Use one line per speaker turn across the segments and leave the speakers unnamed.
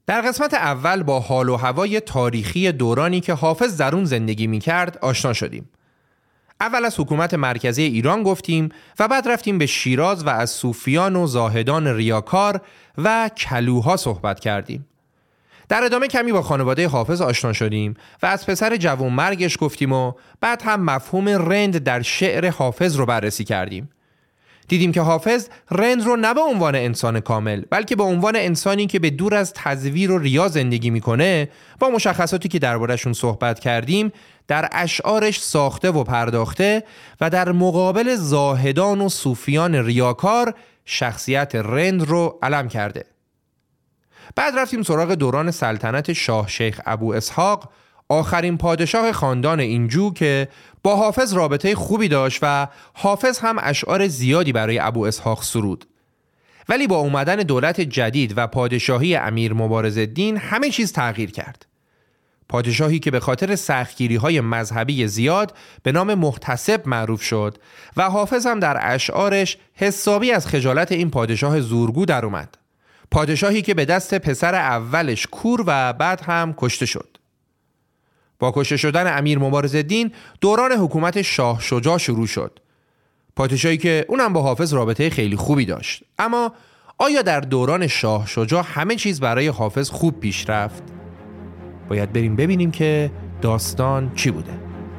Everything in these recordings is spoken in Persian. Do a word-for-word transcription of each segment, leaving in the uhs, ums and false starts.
در قسمت اول با حال و هوای تاریخی دورانی که حافظ در اون زندگی می‌کرد آشنا شدیم. اول از حکومت مرکزی ایران گفتیم و بعد رفتیم به شیراز و از صوفیان و زاهدان ریاکار و کلوها صحبت کردیم. در ادامه کمی با خانواده حافظ آشنا شدیم و از پسر جوانمرگش گفتیم و بعد هم مفهوم رند در شعر حافظ رو بررسی کردیم. دیدیم که حافظ رند رو نه به عنوان انسان کامل بلکه به عنوان انسانی که به دور از تزویر و ریا زندگی میکنه با مشخصاتی که درباره‌شون صحبت کردیم در اشعارش ساخته و پرداخته و در مقابل زاهدان و صوفیان ریاکار شخصیت رند رو علم کرده. بعد رفتیم سراغ دوران سلطنت شاه شیخ ابو اسحاق، آخرین پادشاه خاندان اینجو که با حافظ رابطه خوبی داشت و حافظ هم اشعار زیادی برای ابو اسحاق سرود. ولی با اومدن دولت جدید و پادشاهی امیر مبارزالدین همه چیز تغییر کرد. پادشاهی که به خاطر سختگیری‌های مذهبی زیاد به نام محتسب معروف شد و حافظ هم در اشعارش حسابی از خجالت این پادشاه زورگو در اومد. پادشاهی که به دست پسر اولش کور و بعد هم کشته شد. با کشته شدن امیر مبارزالدین دوران حکومت شاه شجاع شروع شد. پادشاهی که اونم با حافظ رابطه خیلی خوبی داشت. اما آیا در دوران شاه شجاع همه چیز برای حافظ خوب پیش رفت؟ باید بریم ببینیم که داستان چی بوده.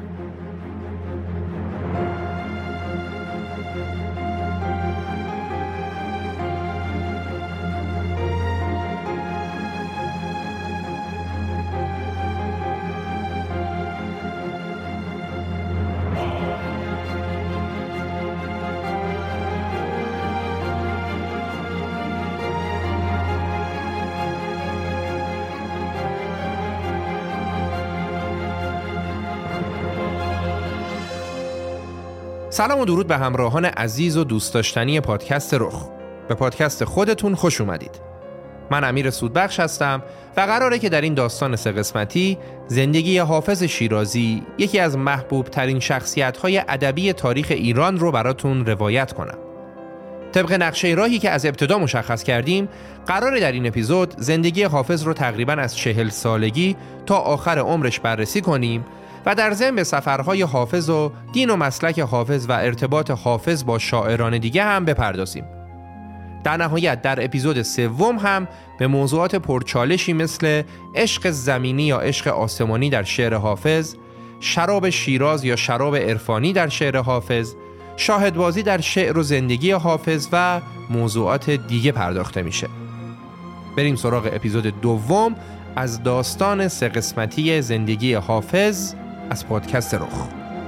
سلام و درود به همراهان عزیز و دوست داشتنی پادکست رخ. به پادکست خودتون خوش اومدید. من امیر سودبخش هستم و قراره که در این داستان سه قسمتی زندگی حافظ شیرازی، یکی از محبوب ترین شخصیت های ادبی تاریخ ایران رو براتون روایت کنم. طبق نقشه راهی که از ابتدا مشخص کردیم، قراره در این اپیزود زندگی حافظ رو تقریباً از چهل سالگی تا آخر عمرش بررسی کنیم و در ضمن به سفرهای حافظ و دین و مسلک حافظ و ارتباط حافظ با شاعران دیگه هم بپردازیم. در نهایت در اپیزود سوم هم به موضوعات پرچالشی مثل عشق زمینی یا عشق آسمانی در شعر حافظ، شراب شیراز یا شراب عرفانی در شعر حافظ، شاهدبازی در شعر و زندگی حافظ و موضوعات دیگه پرداخته میشه. بریم سراغ اپیزود دوم از داستان سه قسمتی زندگی حافظ از پادکست رخ.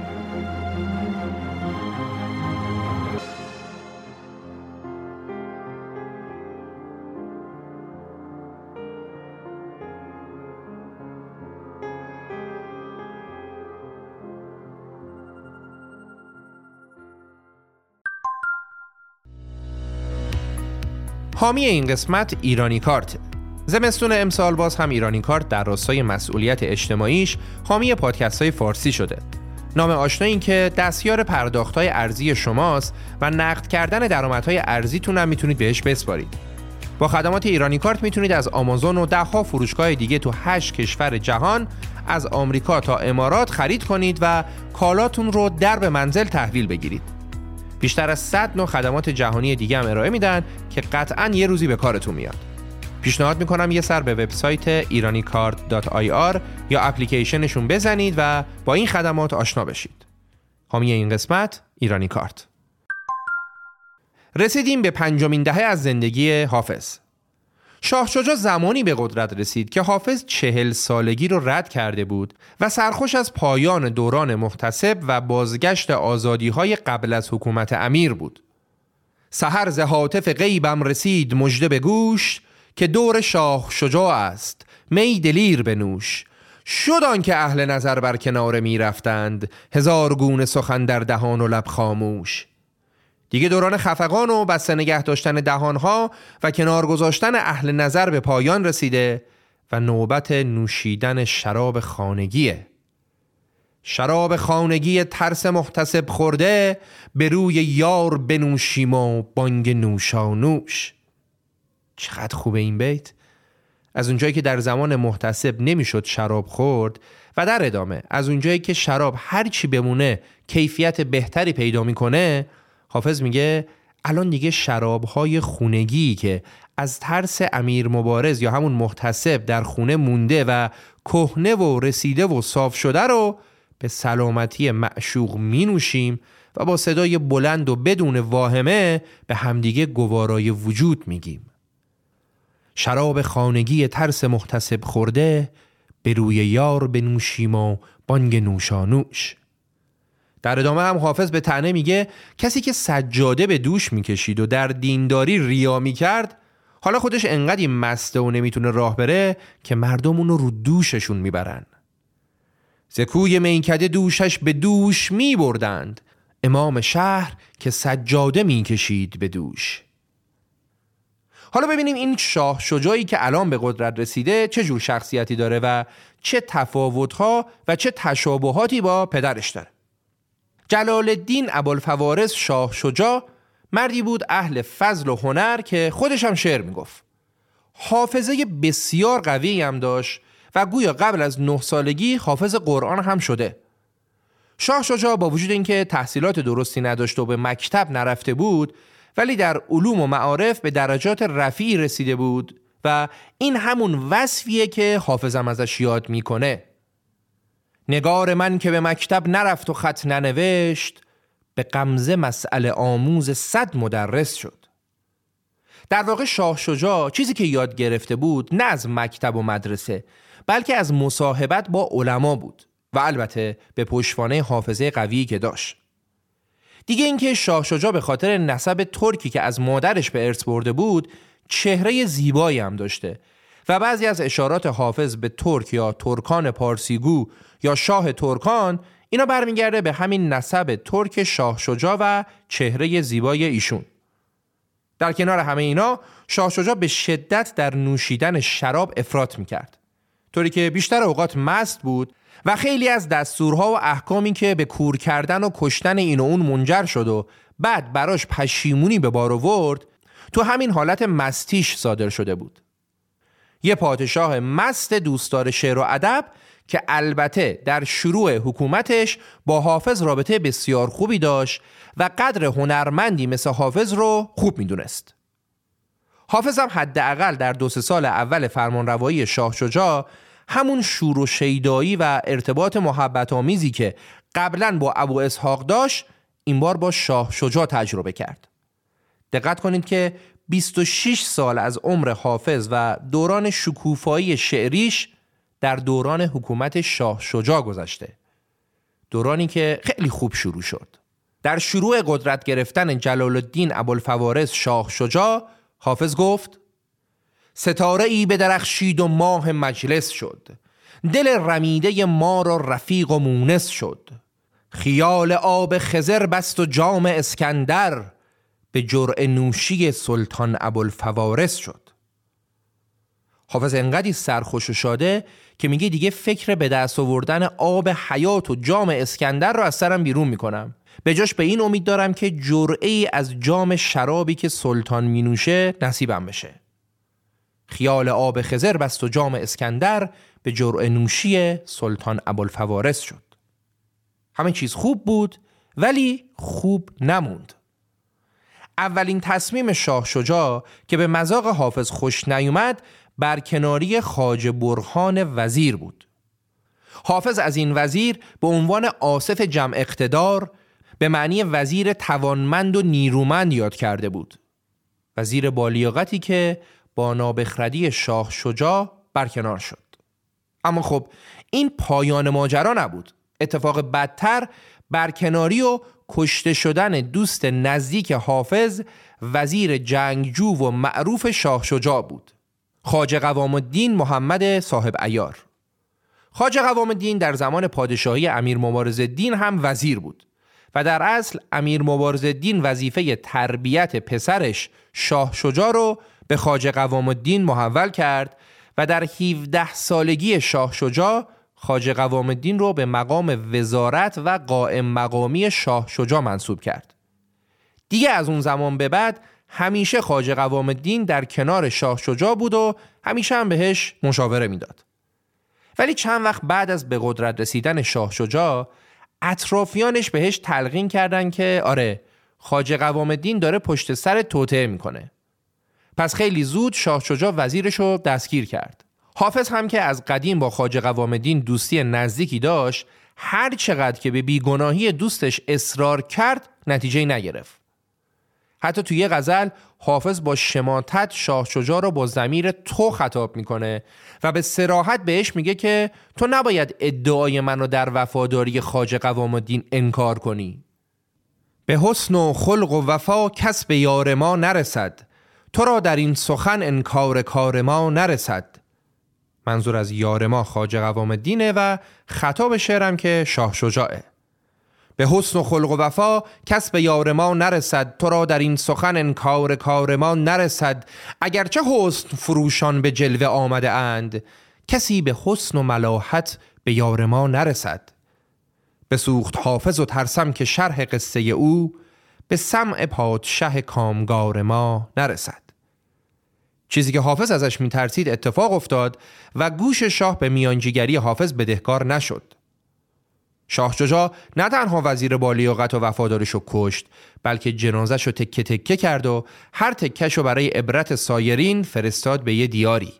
حامی این قسمت ایرانی کارت. زمستون امسال باز هم ایرانی کارت در راستای مسئولیت اجتماعیش حامی پادکست‌های فارسی شده. نام آشنا این که دستیار پرداخت‌های ارزی شماست و نقد کردن درآمدهای ارزیتون هم میتونید بهش بسپارید. با خدمات ایرانی کارت میتونید از آمازون و ده‌ها فروشگاه دیگه تو هشت کشور جهان از آمریکا تا امارات خرید کنید و کالاتون رو در به منزل تحویل بگیرید. بیشتر از صد نوع خدمات جهانی دیگه هم ارائه میدن که قطعاً یه روزی به کارتون میاد. پیشنهاد میکنم یه سر به وبسایت ایرانی کارت دات آی آر یا اپلیکیشنشون بزنید و با این خدمات آشنا بشید. حامی این قسمت ایرانی کارت. رسیدیم به پنجمین دهه از زندگی حافظ. شاه شجاع زمانی به قدرت رسید که حافظ چهل سالگی رو رد کرده بود و سرخوش از پایان دوران محتسب و بازگشت آزادی‌های قبل از حکومت امیر بود. سحر ز هاتف غیبم رسید مژده به گوش، که دور شاه شجاع است می دلیر بنوش. شد آن که اهل نظر بر کناره می رفتند، هزار گونه سخن در دهان و لب خاموش. دیگه دوران خفقان و بسته نگه داشتن دهانها و کنار گذاشتن اهل نظر به پایان رسیده و نوبت نوشیدن شراب خانگیه. شراب خانگی ترس محتسب خورده، به روی یار بنوشیم و بانگ نوشانوش. چقدر خوبه این بیت. از اونجایی که در زمان محتسب نمیشد شراب خورد و در ادامه از اونجایی که شراب هر چی بمونه کیفیت بهتری پیدا میکنه، حافظ میگه الان دیگه شرابهای خونگی که از ترس امیر مبارز یا همون محتسب در خونه مونده و کهنه و رسیده و صاف شده رو به سلامتی معشوق می نوشیم و با صدای بلند و بدون واهمه به همدیگه گوارای وجود میگیم. شراب خانگی ترس محتسب خورده، به روی یار بنوشیم و بانگ نوشانوش. در ادامه هم حافظ به طعنه میگه کسی که سجاده به دوش میکشید و در دینداری ریا میکرد، حالا خودش انقدی مسته و نمیتونه راه بره که مردم اونو رو دوششون میبرن. زکوی میکده دوشش به دوش میبردند، امام شهر که سجاده میکشید به دوش. حالا ببینیم این شاه شجاعی که الان به قدرت رسیده چه جور شخصیتی داره و چه تفاوت‌ها و چه تشابهاتی با پدرش داره. جلال الدین ابوالفوارس شاه شجاع مردی بود اهل فضل و هنر که خودش هم شعر میگفت. حافظه بسیار قوی هم داشت و گویا قبل از نه سالگی حافظ قرآن هم شده. شاه شجاع با وجود اینکه تحصیلات درستی نداشت و به مکتب نرفته بود، ولی در علوم و معارف به درجات رفیعی رسیده بود و این همون وصفیه که حافظم ازش یاد میکنه. نگار من که به مکتب نرفت و خط ننوشت، به غمزه مسئله آموز صد مدرس شد. در واقع شاه شجاع چیزی که یاد گرفته بود نه از مکتب و مدرسه، بلکه از مصاحبت با علما بود و البته به پشتوانه حافظه قویی که داشت. دیگه اینکه شاه شجاع به خاطر نسب ترکی که از مادرش به ارث برده بود چهره زیبایی هم داشته و بعضی از اشارات حافظ به ترک یا ترکان پارسیگو یا شاه ترکان اینا برمیگرده به همین نسب ترک شاه شجاع و چهره زیبای ایشون. در کنار همه اینا شاه شجاع به شدت در نوشیدن شراب افراط میکرد، طوری که بیشتر اوقات مست بود و خیلی از دستورها و احکامی که به کور کردن و کشتن این و اون منجر شد و بعد براش پشیمونی به بار آورد تو همین حالت مستیش صادر شده بود. یه پادشاه مست دوستدار شعر و ادب که البته در شروع حکومتش با حافظ رابطه بسیار خوبی داشت و قدر هنرمندی مثل حافظ رو خوب میدونست. حافظ هم حداقل در دو سه سال اول فرمانروایی شاه شجاع همون شور و شیدایی و ارتباط محبت آمیزی که قبلا با ابو اسحاق داشت این بار با شاه شجاع تجربه کرد. دقت کنید که بیست و شش سال از عمر حافظ و دوران شکوفایی شعریش در دوران حکومت شاه شجاع گذشته، دورانی که خیلی خوب شروع شد. در شروع قدرت گرفتن جلال الدین ابوالفوارس شاه شجاع حافظ گفت ستاره ای به درخشید و ماه مجلس شد، دل رمیده ما را رفیق و مونس شد، خیال آب خضر بست و جام اسکندر، به جرعه نوشی سلطان ابوالفوارس شد. حافظ انقدی سرخوش و شاده که میگه دیگه فکر به دست آوردن آب حیات و جام اسکندر رو از سرم بیرون میکنم، به جاش به این امید دارم که جرعه ای از جام شرابی که سلطان مینوشه نصیبم بشه. خیال آب خضر بست و جام اسکندر، به جرعه نوشی سلطان ابوالفوارس شد. همه چیز خوب بود ولی خوب نموند. اولین تصمیم شاه شجاع که به مذاق حافظ خوش نیومد برکناری خواجه برهان وزیر بود. حافظ از این وزیر به عنوان آصف جمع اقتدار به معنی وزیر توانمند و نیرومند یاد کرده بود. وزیر بالیاقتی که با نابخردی شاه شجاع برکنار شد. اما خب این پایان ماجرا نبود. اتفاق بدتر برکناری و کشته شدن دوست نزدیک حافظ، وزیر جنگجو و معروف شاه شجاع بود، خواجه قوام الدین محمد صاحب عیار. خواجه قوام الدین در زمان پادشاهی امیر مبارز الدین هم وزیر بود و در اصل امیر مبارز الدین وظیفه تربیت پسرش شاه شجاع رو به خواجه قوام الدین محول کرد و در هفده سالگی شاه شجاع خواجه قوام الدین رو به مقام وزارت و قائم مقامی شاه شجاع منصوب کرد. دیگه از اون زمان به بعد همیشه خواجه قوام الدین در کنار شاه شجاع بود و همیشه هم بهش مشاوره میداد. ولی چند وقت بعد از به قدرت رسیدن شاه شجاع، اطرافیانش بهش تلقین کردن که آره، خواجه قوام الدین داره پشت سر توطئه میکنه. پس خیلی زود شاه شجاع وزیرش رو دستگیر کرد. حافظ هم که از قدیم با خواجه قوام الدین دوستی نزدیکی داشت، هر چقدر که به بیگناهی دوستش اصرار کرد نتیجه نگرفت. حتی توی یه غزل حافظ با شماتت شاه شجاع رو با ضمیر تو خطاب میکنه و به صراحت بهش میگه که تو نباید ادعای منو در وفاداری خواجه قوام الدین انکار کنی. به حسن و خلق و وفا کس به یار ما نرسد، تو را در این سخن انکار کار ما نرسد. منظور از یار ما خواجه قوام الدینه و خطاب شعرم که شاه شجاعه. به حسن و خلق و وفا کس به یار ما نرسد، تو را در این سخن انکار کار ما نرسد. اگرچه حسن فروشان به جلوه آمده اند، کسی به حسن و ملاحت به یار ما نرسد. بسوخت حافظ و ترسم که شرح قصه او، به سمع پادشه کامگار ما نرسد. چیزی که حافظ ازش میترسید اتفاق افتاد و گوش شاه به میانجیگری حافظ بدهکار نشد. شاه شجاع نه تنها وزیر با لیاقت و وفادارشو کشت، بلکه جنازه‌شو تکه تکه کرد و هر تکه‌شو برای عبرت سایرین فرستاد به یه دیاری.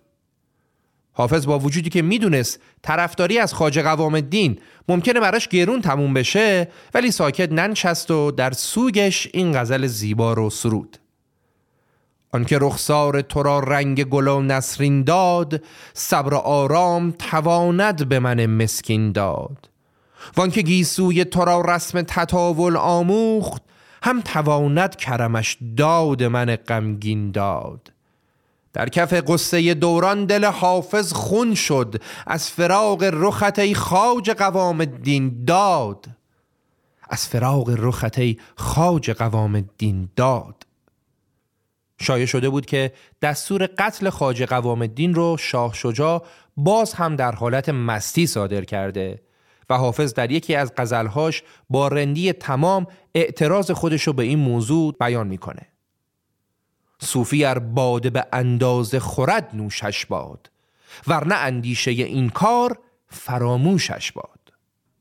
حافظ با وجودی که میدونست طرفداری از خواجه قوام الدین ممکنه براش گرون تموم بشه، ولی ساکت ننشست و در سوگش این غزل زیبا رو سرود. آنکه رخسار تو را رنگ گل و نسرین داد، صبر و آرام تواند به من مسکین داد. وانکه گیسوی تو را رسم تطاول آموخت، هم تواند کرمش داد من غمگین داد. در کف قصه دوران دل حافظ خون شد، از فراق رخت ای خواجه قوام الدین داد. از فراق رخت ای خواجه قوام الدین داد. شایع شده بود که دستور قتل خواجه قوام الدین رو شاه شجاع باز هم در حالت مستی صادر کرده و حافظ در یکی از غزلهاش با رندی تمام اعتراض خودشو به این موضوع بیان میکنه. صوفی ار باده به اندازه خورد نوشش باد، ورنه اندیشه این کار فراموشش باد.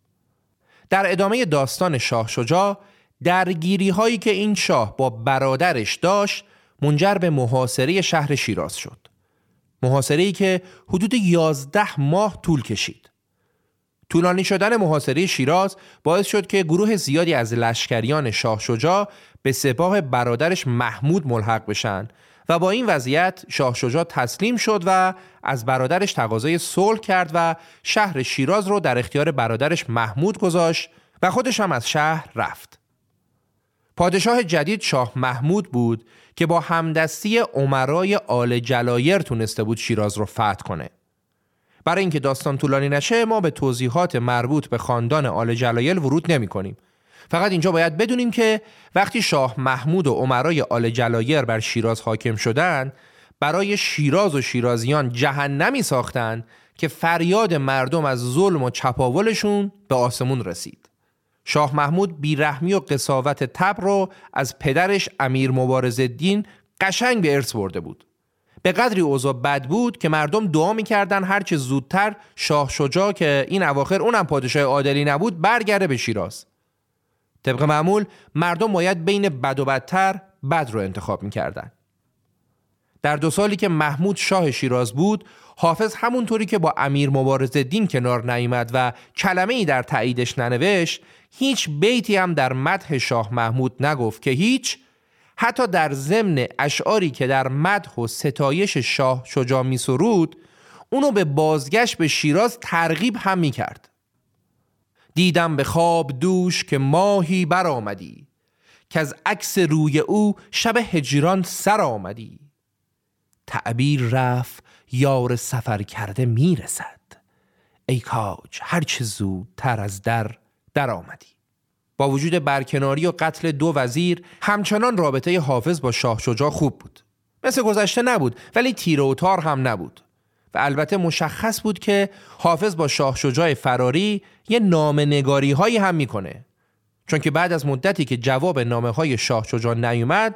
در ادامه داستان شاه شجاع، درگیری هایی که این شاه با برادرش داشت منجر به محاصره شهر شیراز شد. محاصره‌ای که حدود یازده ماه طول کشید. طولانی شدن محاصره شیراز باعث شد که گروه زیادی از لشکریان شاه شجاع به سپاه برادرش محمود ملحق بشن و با این وضعیت شاه شجاع تسلیم شد و از برادرش تقاضای صلح کرد و شهر شیراز رو در اختیار برادرش محمود گذاشت و خودش هم از شهر رفت. پادشاه جدید شاه محمود بود که با همدستی امرای آل جلایر تونسته بود شیراز رو فتح کنه. برای اینکه داستان طولانی نشه ما به توضیحات مربوط به خاندان آل جلایر ورود نمی کنیم. فقط اینجا باید بدونیم که وقتی شاه محمود و امرای آل جلایر بر شیراز حاکم شدند، برای شیراز و شیرازیان جهنمی ساختن که فریاد مردم از ظلم و چپاولشون به آسمون رسید. شاه محمود بیرحمی و قساوت تبر رو از پدرش امیر مبارزالدین قشنگ به ارث برده بود. به قدری اوضاع بد بود که مردم دعا می‌کردن هر چه زودتر شاه شجاع که این اواخر اونم پادشاه عادلی نبود برگرده به شیراز. طبق معمول مردم باید بین بد و بدتر بد رو انتخاب می‌کردن. در دو سالی که محمود شاه شیراز بود، حافظ همونطوری که با امیر مبارزالدین کنار نیامد و کلمه‌ای در تاییدش ننوشت، هیچ بیتی هم در مدح شاه محمود نگفت که هیچ، حتی در ضمن اشعاری که در مدح و ستایش شاه شجاع می سرود، اونو به بازگشت به شیراز ترغیب هم می کرد. دیدم به خواب دوش که ماهی بر آمدی، که از عکس روی او شب هجران سر آمدی. تعبیر رفت یار سفر کرده می رسد، ای کاج هرچه زودتر از در در آمدی. با وجود برکناری و قتل دو وزیر، همچنان رابطه حافظ با شاه شجاع خوب بود. مثل گذشته نبود، ولی تیر و تار هم نبود. و البته مشخص بود که حافظ با شاه شجاع فراری یه نامه نگاری هایی هم میکنه. چون که بعد از مدتی که جواب نامه های شاه شجاع نیومد،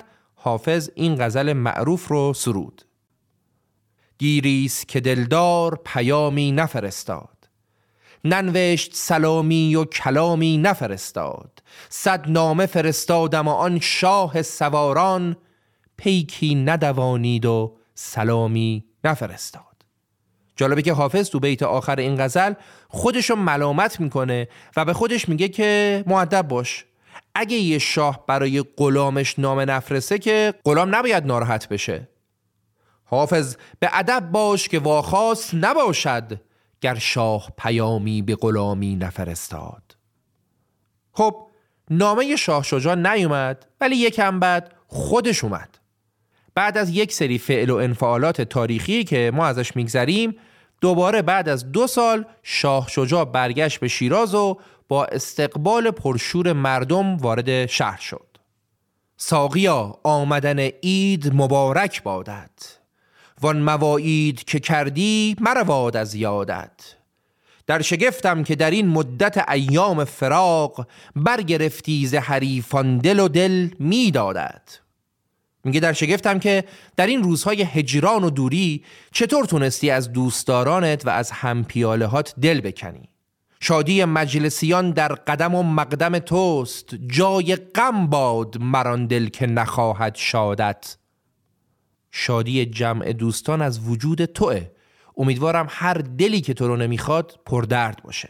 حافظ این غزل معروف رو سرود: دیریست که دلدار پیامی نفرستاد، ننوشت سلامی و کلامی نفرستاد. صد نامه فرستادم و آن شاه سواران، پیکی ندوانید و سلامی نفرستاد. جالبه که حافظ تو بیت آخر این غزل خودشو ملامت میکنه و به خودش میگه که مؤدب باش. اگه یه شاه برای غلامش نامه نفرسته که غلام نباید ناراحت بشه. حافظ به ادب باش که واخواست نباشد، گر شاه پیامی به غلامی نفرستاد. خب نامه شاه شجاع نیومد، ولی یکم بعد خودش اومد. بعد از یک سری فعل و انفعالات تاریخی که ما ازش میگذریم، دوباره بعد از دو سال شاه شجاع برگشت به شیراز و با استقبال پرشور مردم وارد شهر شد. ساقیا آمدن عید مبارک بادت، وان مواعید که کردی مرواد از یادت. در شگفتم که در این مدت ایام فراق، برگرفتی ز حریفان دل و دل میدادت. میگه در شگفتم که در این روزهای هجران و دوری چطور تونستی از دوستدارانت و از همپیالهات دل بکنی. شادی مجلسیان در قدم و مقدم توست، جای غم باد مران دل که نخواهد شادت. شادی جمع دوستان از وجود توه. امیدوارم هر دلی که تو رو نمیخواد پردرد باشه.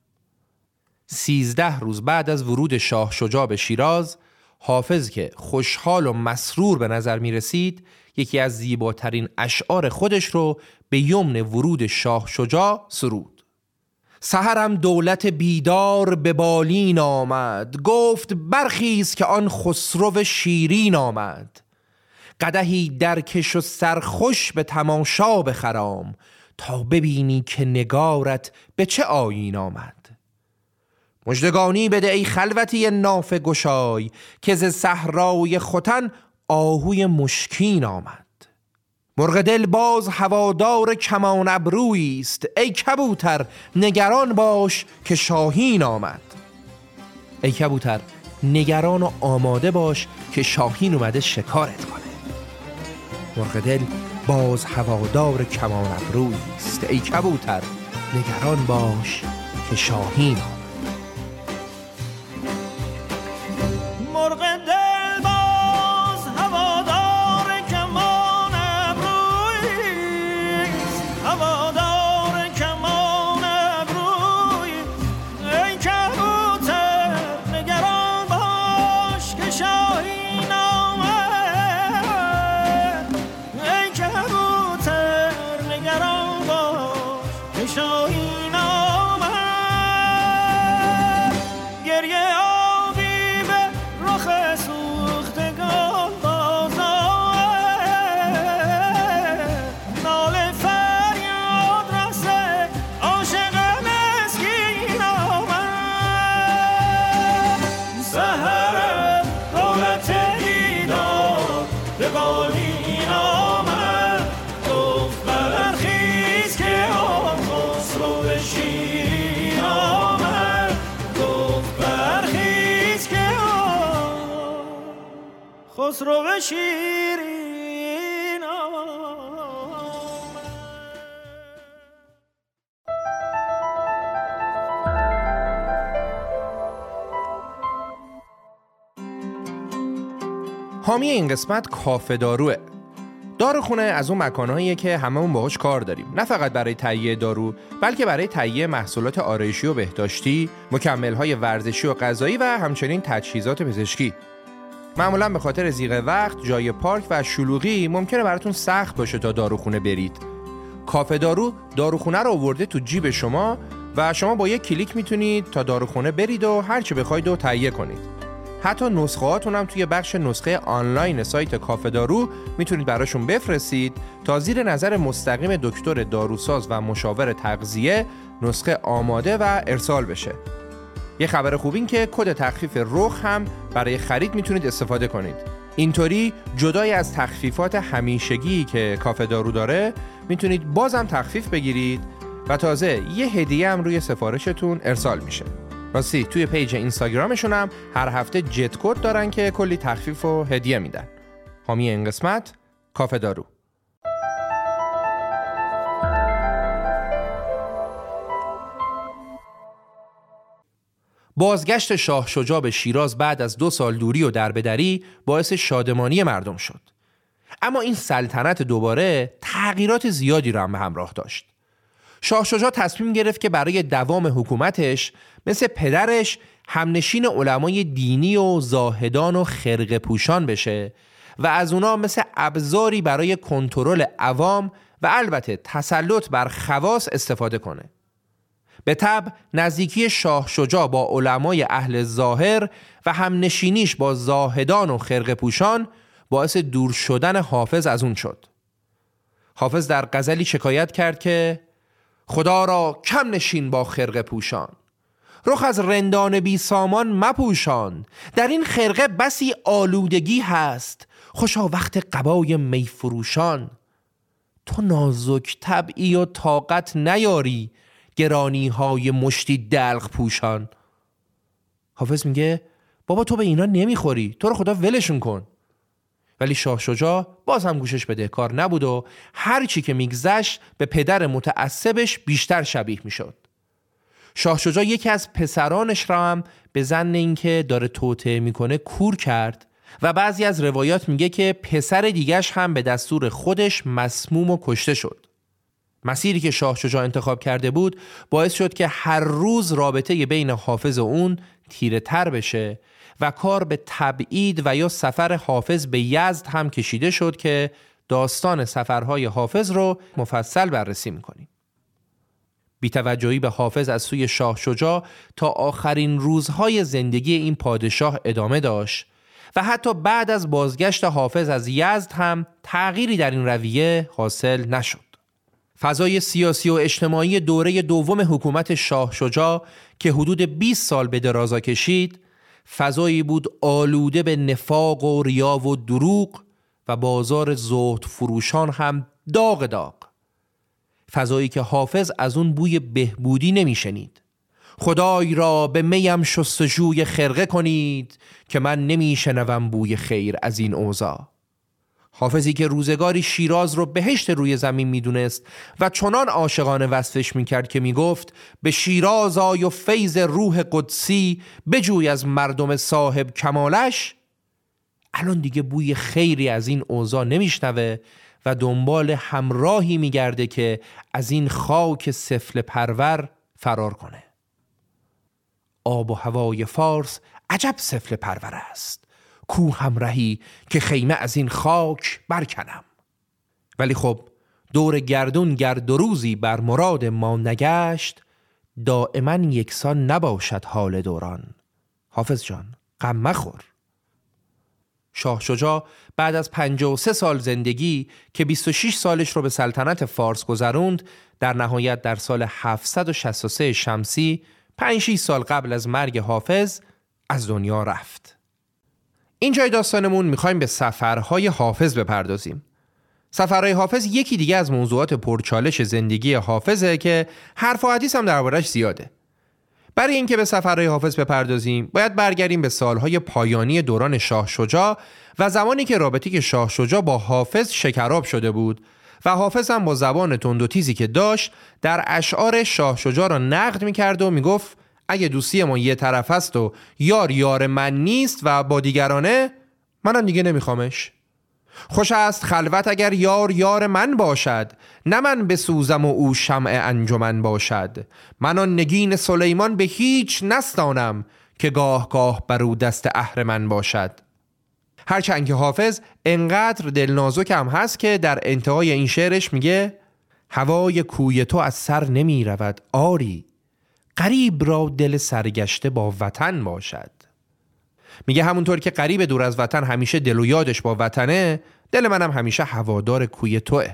سیزده روز بعد از ورود شاه شجاع به شیراز، حافظ که خوشحال و مسرور به نظر می رسید، یکی از زیباترین اشعار خودش رو به یمن ورود شاه شجاع سرود: سحرم دولت بیدار به بالین آمد، گفت برخیز که آن خسرو شیرین آمد. قدحی درکش و سرخوش به تماشا بخرام، تا ببینی که نگارت به چه آیین آمد. مژدگانی بده ای خلوتی نافه گشای، که ز صحرای ختن آهوی مشکین آمد. مرغ دل باز هوادار کمان ابرویی است، ای کبوتر نگران باش که شاهین آمد. ای کبوتر نگران و آماده باش که شاهین اومده شکارت کنه. مرغ دل باز هوادار کمان ابرویی است، ای کبوتر نگران باش که شاهین آمد.
مرغ دل باز هوادار کمان ابرویی است، هوادار کمان ابرویی. ای کبوتر نگران باش که شاهین آمد. ای کبوتر نگران باش که شاهین آمد. گریه خسرو شیرین
حامی این قسمت کافه داروه. داروخونه از اون مکانهاییه که هممون باهاش کار داریم، نه فقط برای تهیه دارو، بلکه برای تهیه محصولات آرایشی و بهداشتی، مکمل‌های ورزشی و غذایی و همچنین تجهیزات پزشکی. معمولا به خاطر ضیق وقت، جای پارک و شلوغی ممکنه براتون سخت باشه تا داروخونه برید. کافه دارو داروخونه رو آورده تو جیب شما و شما با یک کلیک میتونید تا داروخونه برید و هر چی بخواید رو تهیه کنید. حتی نسخه هاتون هم توی بخش نسخه آنلاین سایت کافه دارو میتونید براشون بفرستید تا زیر نظر مستقیم دکتر داروساز و مشاور تغذیه نسخه آماده و ارسال بشه. یه خبر خوب این که کد تخفیف رخ هم برای خرید میتونید استفاده کنید. اینطوری جدای از تخفیفات همیشگی که کافه دارو داره، میتونید بازم تخفیف بگیرید و تازه یه هدیه هم روی سفارشتون ارسال میشه. راستی توی پیج اینستاگرامشون هم هر هفته جت کد دارن که کلی تخفیف و هدیه میدن. حامی این قسمت کافه دارو. بازگشت شاه شجاع به شیراز بعد از دو سال دوری و دربدری باعث شادمانی مردم شد. اما این سلطنت دوباره تغییرات زیادی را هم به همراه داشت. شاه شجاع تصمیم گرفت که برای دوام حکومتش مثل پدرش همنشین علمای دینی و زاهدان و خرقه پوشان بشه و از اونا مثل ابزاری برای کنترل عوام و البته تسلط بر خواص استفاده کنه. به طبع نزدیکی شاه شجاع با علمای اهل ظاهر و همنشینیش با زاهدان و خرقه پوشان باعث دور شدن حافظ از اون شد. حافظ در غزلی شکایت کرد که خدا را کم نشین با خرقه پوشان، رخ از رندان بی سامان مپوشان، در این خرقه بسی آلودگی هست، خوشا وقت قبای می فروشان. تو نازک طبعی و طاقت نیاری، گرانی های مشتی دلق پوشان. حافظ میگه بابا تو به اینا نمیخوری، تو رو خدا ولشون کن. ولی شاه شجاع باز هم گوشش بده کار نبود و هر چی که میگذشت به پدر متعصبش بیشتر شبیه میشد. شاه شجاع یکی از پسرانش را هم به ظن اینکه داره توطئه میکنه کور کرد و بعضی از روایات میگه که پسر دیگش هم به دستور خودش مسموم و کشته شد. مسیری که شاه شجاع انتخاب کرده بود باعث شد که هر روز رابطه بین حافظ و اون تیره تر بشه و کار به تبعید و یا سفر حافظ به یزد هم کشیده شد که داستان سفرهای حافظ رو مفصل بررسی میکنیم. بی‌توجهی به حافظ از سوی شاه شجاع تا آخرین روزهای زندگی این پادشاه ادامه داشت و حتی بعد از بازگشت حافظ از یزد هم تغییری در این رویه حاصل نشد. فضای سیاسی و اجتماعی دوره دوم حکومت شاه شجاع که حدود بیست سال به درازا کشید، فضایی بود آلوده به نفاق و ریا و دروغ و بازار زهد فروشان هم داغ داغ. فضایی که حافظ از اون بوی بهبودی نمی شنید. خدای را به میم شستشوی خرقه کنید که من نمی شنوم بوی خیر از این اوضاع. حافظی که روزگاری شیراز رو بهشت روی زمین می دونست و چنان عاشقانه وصفش می کرد که می گفت به شیراز آی و فیض روح قدسی بجوی از مردم صاحب کمالش، الان دیگه بوی خیری از این اوضاع نمی شنوه و دنبال همراهی می گرده که از این خاک سفله پرور فرار کنه. آب و هوای فارس عجب سفله پرور است، کو همراهی که خیمه از این خاک برکنم. ولی خب دور گردون گرد و روزی بر مراد ما نگشت، دائما یکسان نباشد حال دوران. حافظ جان غم مخور. شاه شجاع بعد از پنجاه و سه سال زندگی که بیست و شش سالش رو به سلطنت فارس گذروند، در نهایت در سال هفتصد و شصت و سه شمسی پنج شش سال قبل از مرگ حافظ از دنیا رفت. اینجای داستانمون میخوایم به سفرهای حافظ بپردازیم. سفرهای حافظ یکی دیگه از موضوعات پرچالش زندگی حافظه که حرف و حدیث هم دربارش زیاده. برای اینکه به سفرهای حافظ بپردازیم باید برگردیم به سالهای پایانی دوران شاه شجاع و زمانی که رابطه که شاه شجاع با حافظ شکراب شده بود و حافظ هم با زبان تند و تیزی که داشت در اشعار شاه شجاع را نقد میکرد و میگفت اگه دوستی ما یه طرف است و یار یار من نیست و با دیگرانه، منم دیگه نمیخوامش. خوش است خلوت اگر یار یار من باشد، نه من بسوزم و او شمع انجمن باشد. من آن نگین سلیمان به هیچ نستانم، که گاه گاه برو دست اهرمن باشد. هرچند که حافظ انقدر دلنازک هم هست که در انتهای این شعرش میگه هوای کوی تو از سر نمی رود آری، غریب را دل سرگشته با وطن باشد. میگه همونطور که غریب دور از وطن همیشه دل و یادش با وطنه، دل منم همیشه هوادار کوی توه.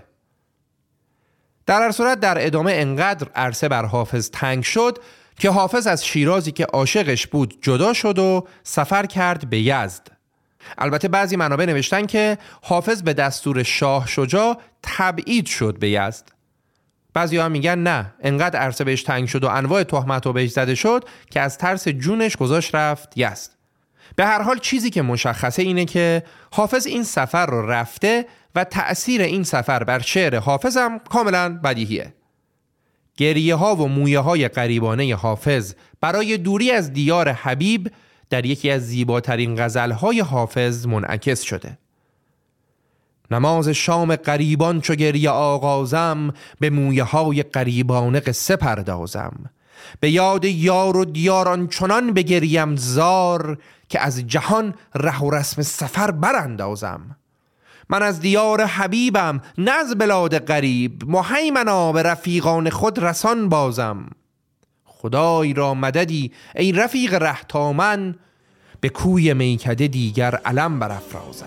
در هر صورت در ادامه انقدر عرصه بر حافظ تنگ شد که حافظ از شیرازی که عاشقش بود جدا شد و سفر کرد به یزد. البته بعضی منابع نوشتن که حافظ به دستور شاه شجاع تبعید شد به یزد. بعضی ها میگن نه، انقدر عرصه بهش تنگ شد و انواع تهمت رو بهش زده شد که از ترس جونش گذاشت رفت یزد. به هر حال چیزی که مشخصه اینه که حافظ این سفر رو رفته و تأثیر این سفر بر شعر حافظ هم کاملا بدیهیه. گریه ها و مویه های غریبانه حافظ برای دوری از دیار حبیب در یکی از زیباترین غزل های حافظ منعکس شده. نماز شام غریبان چو گریه آغازم، به مویه های غریبانه قصه پردازم. به یاد یار و دیاران چنان بگریم زار، که از جهان ره و رسم سفر براندازم. من از دیار حبیبم نه از بلاد غریب، مهیمنا به رفیقان خود رسان بازم. خدای را مددی ای رفیق ره تا من، به کوی میکده دیگر علم برافرازم.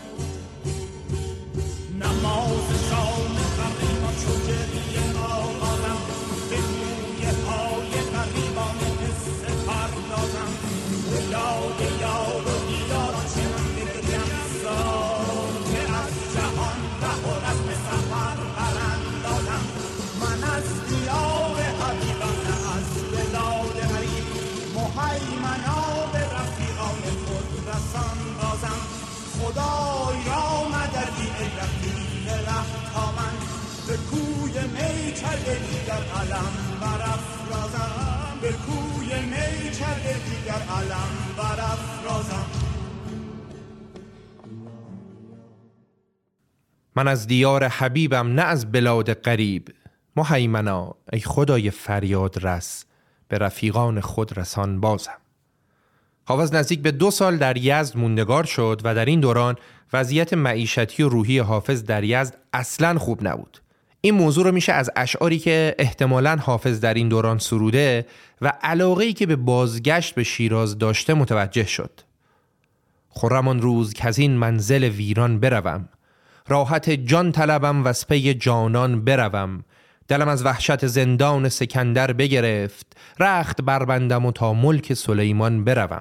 من از دیار حبیبم نه از بلاد غریب، مهیمنا ای خدای فریاد رس، به رفیقان خود رسان بازم. حافظ نزدیک به دو سال در یزد موندگار شد و در این دوران وضعیت معیشتی و روحی حافظ در یزد اصلاً خوب نبود. این موضوع رو میشه از اشعاری که احتمالاً حافظ در این دوران سروده و علاقه‌ای که به بازگشت به شیراز داشته متوجه شد. خرم آن روز که از این منزل ویران بروم، راحت جان طلبم و از پی جانان بروم. دلم از وحشت زندان سکندر بگرفت، رخت بربندم و تا ملک سلیمان بروم.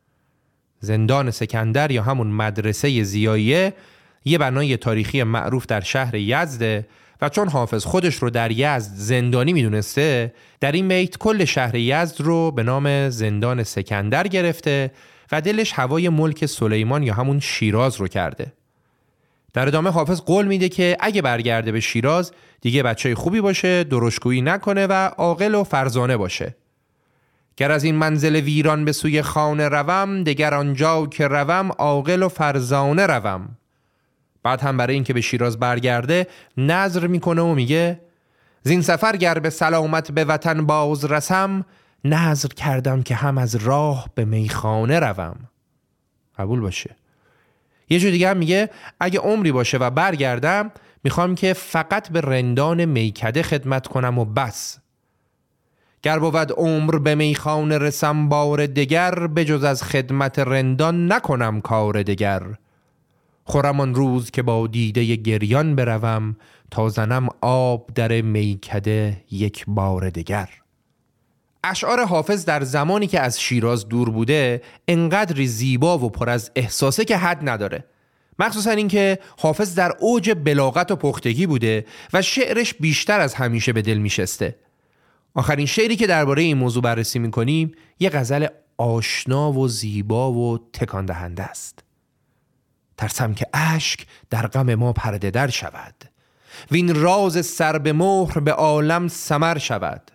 زندان سکندر یا همون مدرسه ضیاییه یه بنای تاریخی معروف در شهر یزده و چون حافظ خودش رو در یزد زندانی میدونسته، در این بیت کل شهر یزد رو به نام زندان سکندر گرفته و دلش هوای ملک سلیمان یا همون شیراز رو کرده. در ادامه حافظ قول میده که اگه برگرده به شیراز دیگه بچه خوبی باشه، درشتگویی نکنه و عاقل و فرزانه باشه. گر از این منزل ویران به سوی خانه روم، دگر آنجا که روم عاقل و فرزانه روم. بعد هم برای این که به شیراز برگرده نظر میکنه و میگه زین سفر گر به سلامت به وطن باز رسم، نظر کردم که هم از راه به میخانه روم. قبول باشه. یه جور دیگه هم میگه اگه عمری باشه و برگردم میخوام که فقط به رندان میکده خدمت کنم و بس. گر بود عمر به میخانه رسم بار دگر، بجز از خدمت رندان نکنم کار دگر. خورم آن روز که با دیده گریان بروم، تا زنم آب در میکده یک بار دگر. اشعار حافظ در زمانی که از شیراز دور بوده انقدر زیبا و پر از احساسه که حد نداره. مخصوصا این که حافظ در اوج بلاغت و پختگی بوده و شعرش بیشتر از همیشه به دل میشسته. آخرین شعری که درباره این موضوع بررسی میکنیم یه غزل آشنا و زیبا و تکان دهنده است. ترسم که اشک در غم ما پرده در شود، وین راز سر به مهر به عالم سمر شود.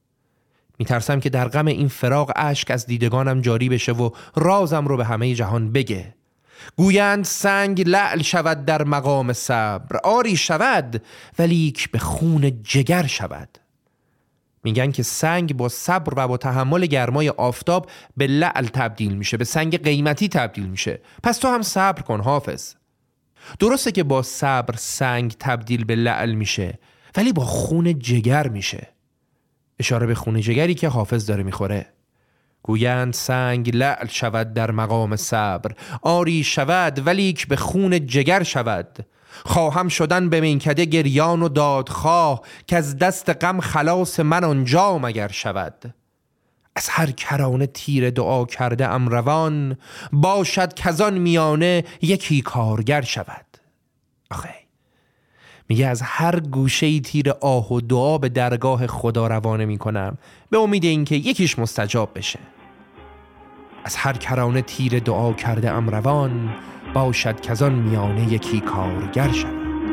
میترسم که در غم این فراق اشک از دیدگانم جاری بشه و رازم رو به همه جهان بگه. گویند سنگ لعل شود در مقام صبر، آری شود ولیک به خون جگر شود. میگن که سنگ با صبر و با تحمل گرمای آفتاب به لعل تبدیل میشه، به سنگ قیمتی تبدیل میشه. پس تو هم صبر کن حافظ. درسته که با صبر سنگ تبدیل به لعل میشه، ولی با خون جگر میشه. اشاره به خون جگری که حافظ داره میخوره. گویند سنگ لعل شود در مقام صبر، آری شود ولیک به خون جگر شود. خواهم شدن به میکده گریان و دادخواه، که از دست غم خلاص من آنجا مگر شود. از هر کرانه تیر دعا کرده ام روان، باشد کزان میانه یکی کارگر شود. آخه میگه از هر گوشه تیر آه و دعا به درگاه خدا روانه میکنم، به امید اینکه یکیش مستجاب بشه. از هر کرانه تیر دعا کرده ام روان، باشد که از آن میانه یکی کارگر شود.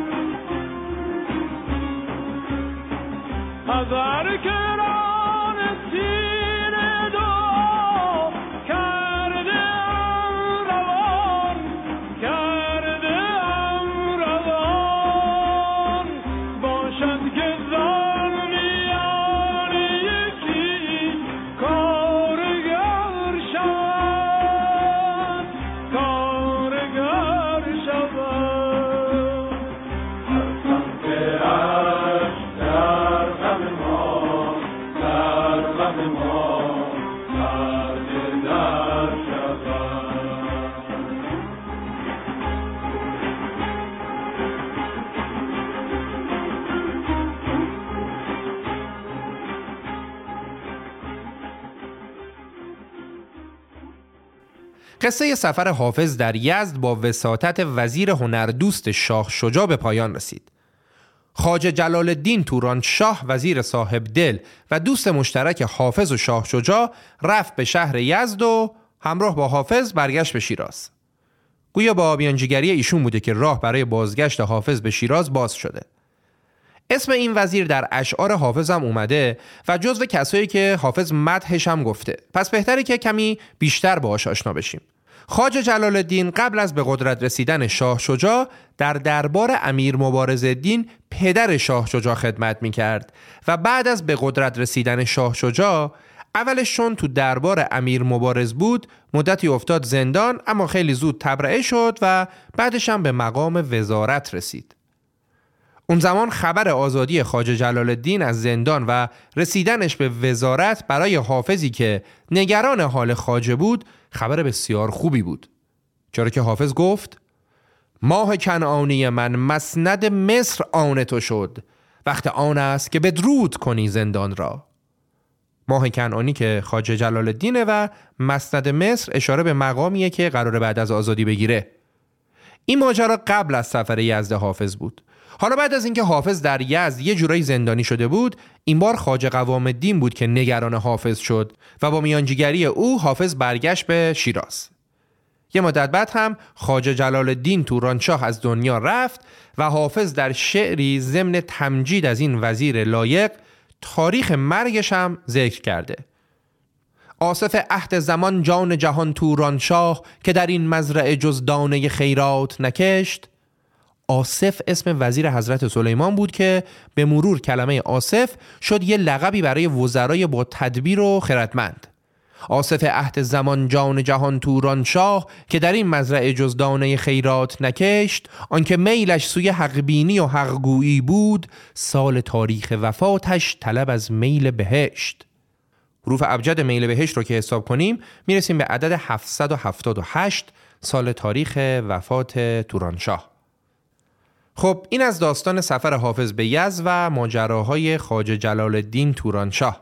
از هر کرانه تیر دعا کرده ام روان، کرده ام روان، باشد که زان میانه یکی کارگر شود، کارگر شود. هر سمت اش در غم ما، در غم ما سرده در شود.
قصه سفر حافظ در یزد با وساطت وزیر هنردوست شاه شجاع به پایان رسید. خواجه جلال الدین تورانشاه وزیر صاحب دل و دوست مشترک حافظ و شاه شجاع رفت به شهر یزد و همراه با حافظ برگشت به شیراز. گویا با آبیانجیگری ایشون بوده که راه برای بازگشت حافظ به شیراز باز شده. اسم این وزیر در اشعار حافظ هم اومده و جزو کسایی که حافظ مدحش هم گفته، پس بهتره که کمی بیشتر باهاش آشنا بشیم. خواجه جلال الدین قبل از به قدرت رسیدن شاه شجاع در دربار امیر مبارزالدین پدر شاه شجاع خدمت میکرد و بعد از به قدرت رسیدن شاه شجاع اولش چون تو دربار امیر مبارز بود مدتی افتاد زندان، اما خیلی زود تبرئه شد و بعدش هم به مقام وزارت رسید. اون زمان خبر آزادی خواجه جلال الدین از زندان و رسیدنش به وزارت برای حافظی که نگران حال خواجه بود خبر بسیار خوبی بود، چرا که حافظ گفت ماه کنعانی من مسند مصر آن تو شد، وقت آن است که بدرود کنی زندان را. ماه کنعانی که خواجه جلال الدینه و مسند مصر اشاره به مقامیه که قراره بعد از آزادی بگیره. این ماجرا قبل از سفر یزد حافظ بود. حالا بعد از اینکه حافظ در یزد یه جورایی زندانی شده بود، این بار خواجه قوام الدین بود که نگران حافظ شد و با میانجیگری او حافظ برگشت به شیراز. یه مدت بعد هم خواجه جلال الدین تورانشاه از دنیا رفت و حافظ در شعری ضمن تمجید از این وزیر لایق تاریخ مرگش هم ذکر کرده. آصف عهد زمان جان جهان تورانشاه، که در این مزرعه جز دانه خیرات نکشت. آصف اسم وزیر حضرت سلیمان بود که به مرور کلمه آصف شد یه لقبی برای وزرای با تدبیر و خردمند. آصف عهد زمان جان جهان تورانشاه، که در این مزرعه جز دانه خیرات نکشت. آنکه میلش سوی حق بینی و حق گویی بود، سال تاریخ وفاتش طلب از میل بهشت. حروف ابجد میل بهشت رو که حساب کنیم میرسیم به عدد هفتصد و هفتاد و هشت سال تاریخ وفات تورانشاه. خب این از داستان سفر حافظ به یزد و ماجراهای خواجه جلال الدین تورانشاه.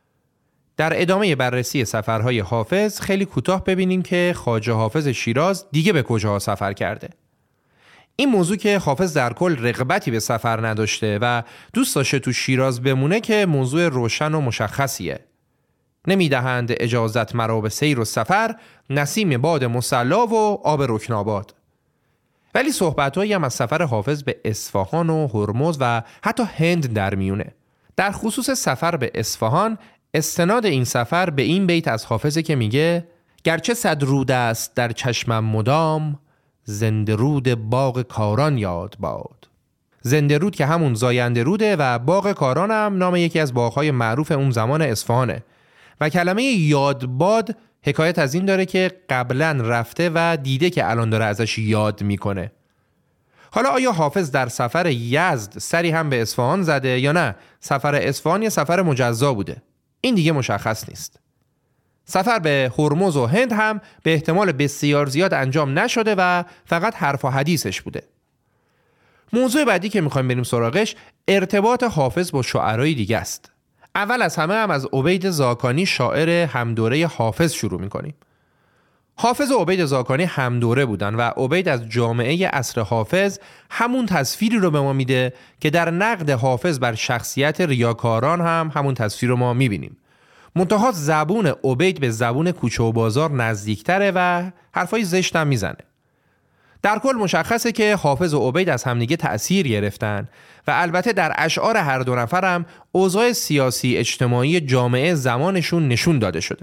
در ادامه بررسی سفرهای حافظ خیلی کوتاه ببینیم که خواجه حافظ شیراز دیگه به کجاها سفر کرده. این موضوع که حافظ در کل رغبتی به سفر نداشته و دوست داشته تو شیراز بمونه که موضوع روشن و مشخصیه. نمیدهند اجازت مرا به سیر و سفر، نسیم باد مصلا و آب رکناباد. ولی صحبت‌هایی هم از سفر حافظ به اصفهان و هرمز و حتی هند در میونه. در خصوص سفر به اصفهان استناد این سفر به این بیت از حافظه که میگه گرچه صد رود است در چشمم مدام، زنده رود باغ کاران یاد باد. زنده رود که همون زاینده روده و باغ کاران هم نام یکی از باغ‌های معروف اون زمان اصفهانه و کلمه یاد باد حکایت از این داره که قبلا رفته و دیده که الان داره ازش یاد میکنه. حالا آیا حافظ در سفر یزد سری هم به اصفهان زده یا نه سفر اصفهان یه سفر مجزا بوده؟ این دیگه مشخص نیست. سفر به هرمز و هند هم به احتمال بسیار زیاد انجام نشده و فقط حرف و حدیثش بوده. موضوع بعدی که میخوایم بریم سراغش ارتباط حافظ با شاعرای دیگه است. اول از همه هم از عبید زاکانی شاعر همدوره حافظ شروع میکنیم. حافظ و عبید زاکانی همدوره بودن و عبید از جامعه عصر حافظ همون تصویری رو به ما میده که در نقد حافظ بر شخصیت ریاکاران هم همون تصویر رو ما میبینیم. منتها زبون عبید به زبون کوچه و بازار نزدیکتره و حرفای زشت هم میزنه. در کل مشخصه که حافظ و عبید از همدیگه تأثیر گرفتن و البته در اشعار هر دو نفر هم اوضاع سیاسی اجتماعی جامعه زمانشون نشون داده شده.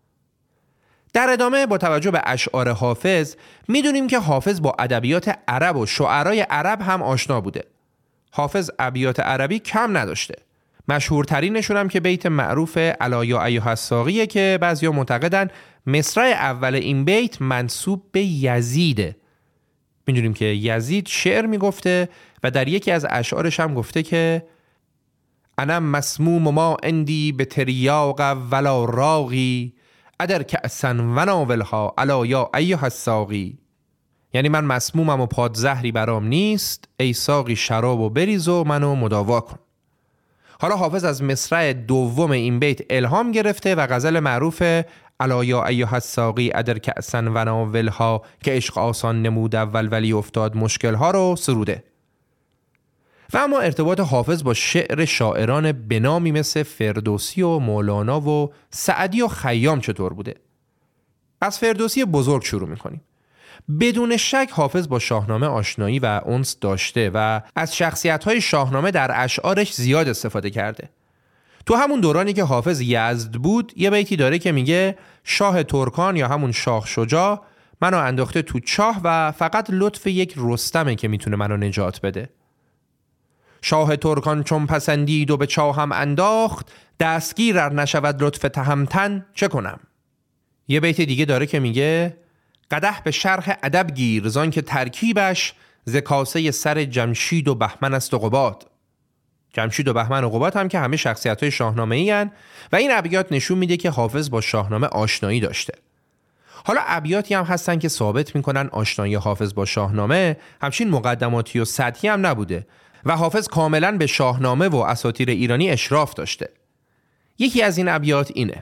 در ادامه با توجه به اشعار حافظ میدونیم که حافظ با ادبیات عرب و شعرای عرب هم آشنا بوده. حافظ ابیات عربی کم نداشته. مشهورترینشون هم که بیت معروف الا یا ایها الساقیه که بعضیا معتقدن مصرع اول این بیت منسوب به یزیده. میدونیم که یزید شعر میگفته و در یکی از اشعارش هم گفته که انا مسموم ما اندی به تریاق ولا راغی ادر کأسا و ناولها الا یا ایها الساقی. یعنی من مسمومم و پادزهری برام نیست، ای ساقی شراب و بریز و منو مداوا کن. حالا حافظ از مصرع دوم این بیت الهام گرفته و غزل معروف الا یا ایها الساقی ادر کأسا و ناولها که عشق آسان نمود اول ولی افتاد مشکلها رو سروده. و اما ارتباط حافظ با شعر شاعران بنامی مثل فردوسی و مولانا و سعدی و خیام چطور بوده؟ از فردوسی بزرگ شروع میکنیم. بدون شک حافظ با شاهنامه آشنایی و انس داشته و از شخصیت‌های شاهنامه در اشعارش زیاد استفاده کرده. تو همون دورانی که حافظ یزد بود یه بیتی داره که میگه شاه ترکان یا همون شاه شجاع منو انداخته تو چاه و فقط لطف یک رستمه که میتونه منو نجات بده. شاه ترکان چون پسندید و به چاه هم انداخت دستگیر ار نشود لطف تهمتن چه کنم. یه بیت دیگه داره که میگه قدح به شرح ادب گیر زان که ترکیبش ز کاسه سر جمشید و بهمن است و قباد. جمشید و بهمن و قباد هم که همه شخصیت‌های شاهنامه‌ای هستند و این ابیات نشون میده که حافظ با شاهنامه آشنایی داشته. حالا ابیاتی هم هستن که ثابت میکنن آشنایی حافظ با شاهنامه همچین مقدماتی و سطحی هم نبوده و حافظ کاملا به شاهنامه و اساطیر ایرانی اشراف داشته. یکی از این ابیات اینه: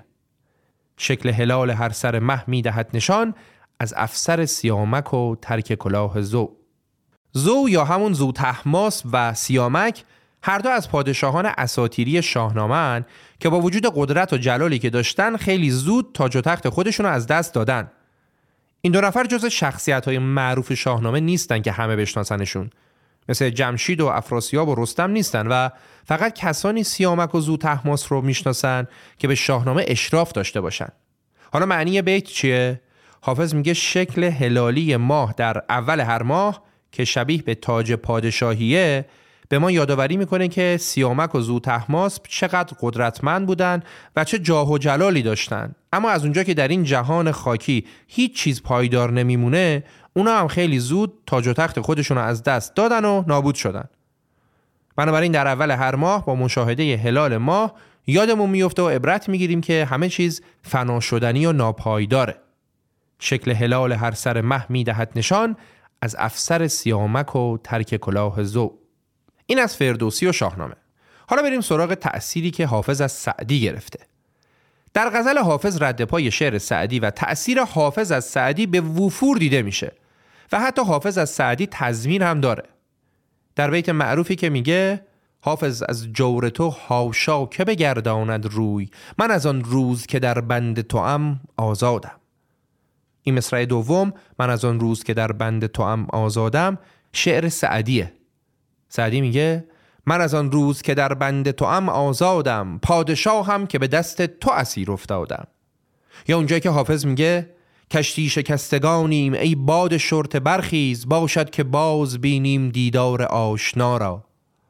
شکل هلال هر سر مه میدهد نشان از افسر سیامک و ترک کلاه زو. زو یا همون زو طهماسب و سیامک هر دو از پادشاهان اساطیری شاهنامه‌اند که با وجود قدرت و جلالی که داشتن خیلی زود تاج و تخت خودشون رو از دست دادن. این دو نفر جز شخصیت‌های معروف شاهنامه نیستن که همه بشناسنشون. مثل جمشید و افراسیاب و رستم نیستن و فقط کسانی سیامک و زو طهماسب رو میشناسن که به شاهنامه اشراف داشته باشن. حالا معنی بیت چیه؟ حافظ میگه شکل هلالی ماه در اول هر ماه که شبیه به تاج پادشاهیه به ما یادآوری میکنه که سیامک و زو طهماسب چقدر قدرتمند بودن و چه جاه و جلالی داشتن. اما از اونجا که در این جهان خاکی هیچ چیز پایدار نمیمونه، اونا هم خیلی زود تاج و تخت خودشون رو از دست دادن و نابود شدن. بنابراین در اول هر ماه با مشاهده هلال ماه یادمون میفته و عبرت میگیریم که همه چیز فنا شدنی و ناپایداره. شکل هلال هر سر مه میدهد نشان از افسر سیامک و ترک کلاه زو. این از فردوسی و شاهنامه. حالا بریم سراغ تأثیری که حافظ از سعدی گرفته. در غزل حافظ رد پای شعر سعدی و تأثیر حافظ از سعدی به وفور دیده میشه و حتی حافظ از سعدی تضمین هم داره. در بیت معروفی که میگه حافظ از جور تو حاشا که بگرداند روی، من از آن روز که در بند توام آزادم. این مصرع دوم من از آن روز که در بند توام آزادم شعر سعدیه. سعدی میگه من از آن روز که در بند توام آزادم، پادشاهم که به دست تو اسیر افتادم. یا اونجایی که حافظ میگه کشتی شکستگانیم ای باد شرط برخیز، باشد که باز بینیم دیدار آشنا را.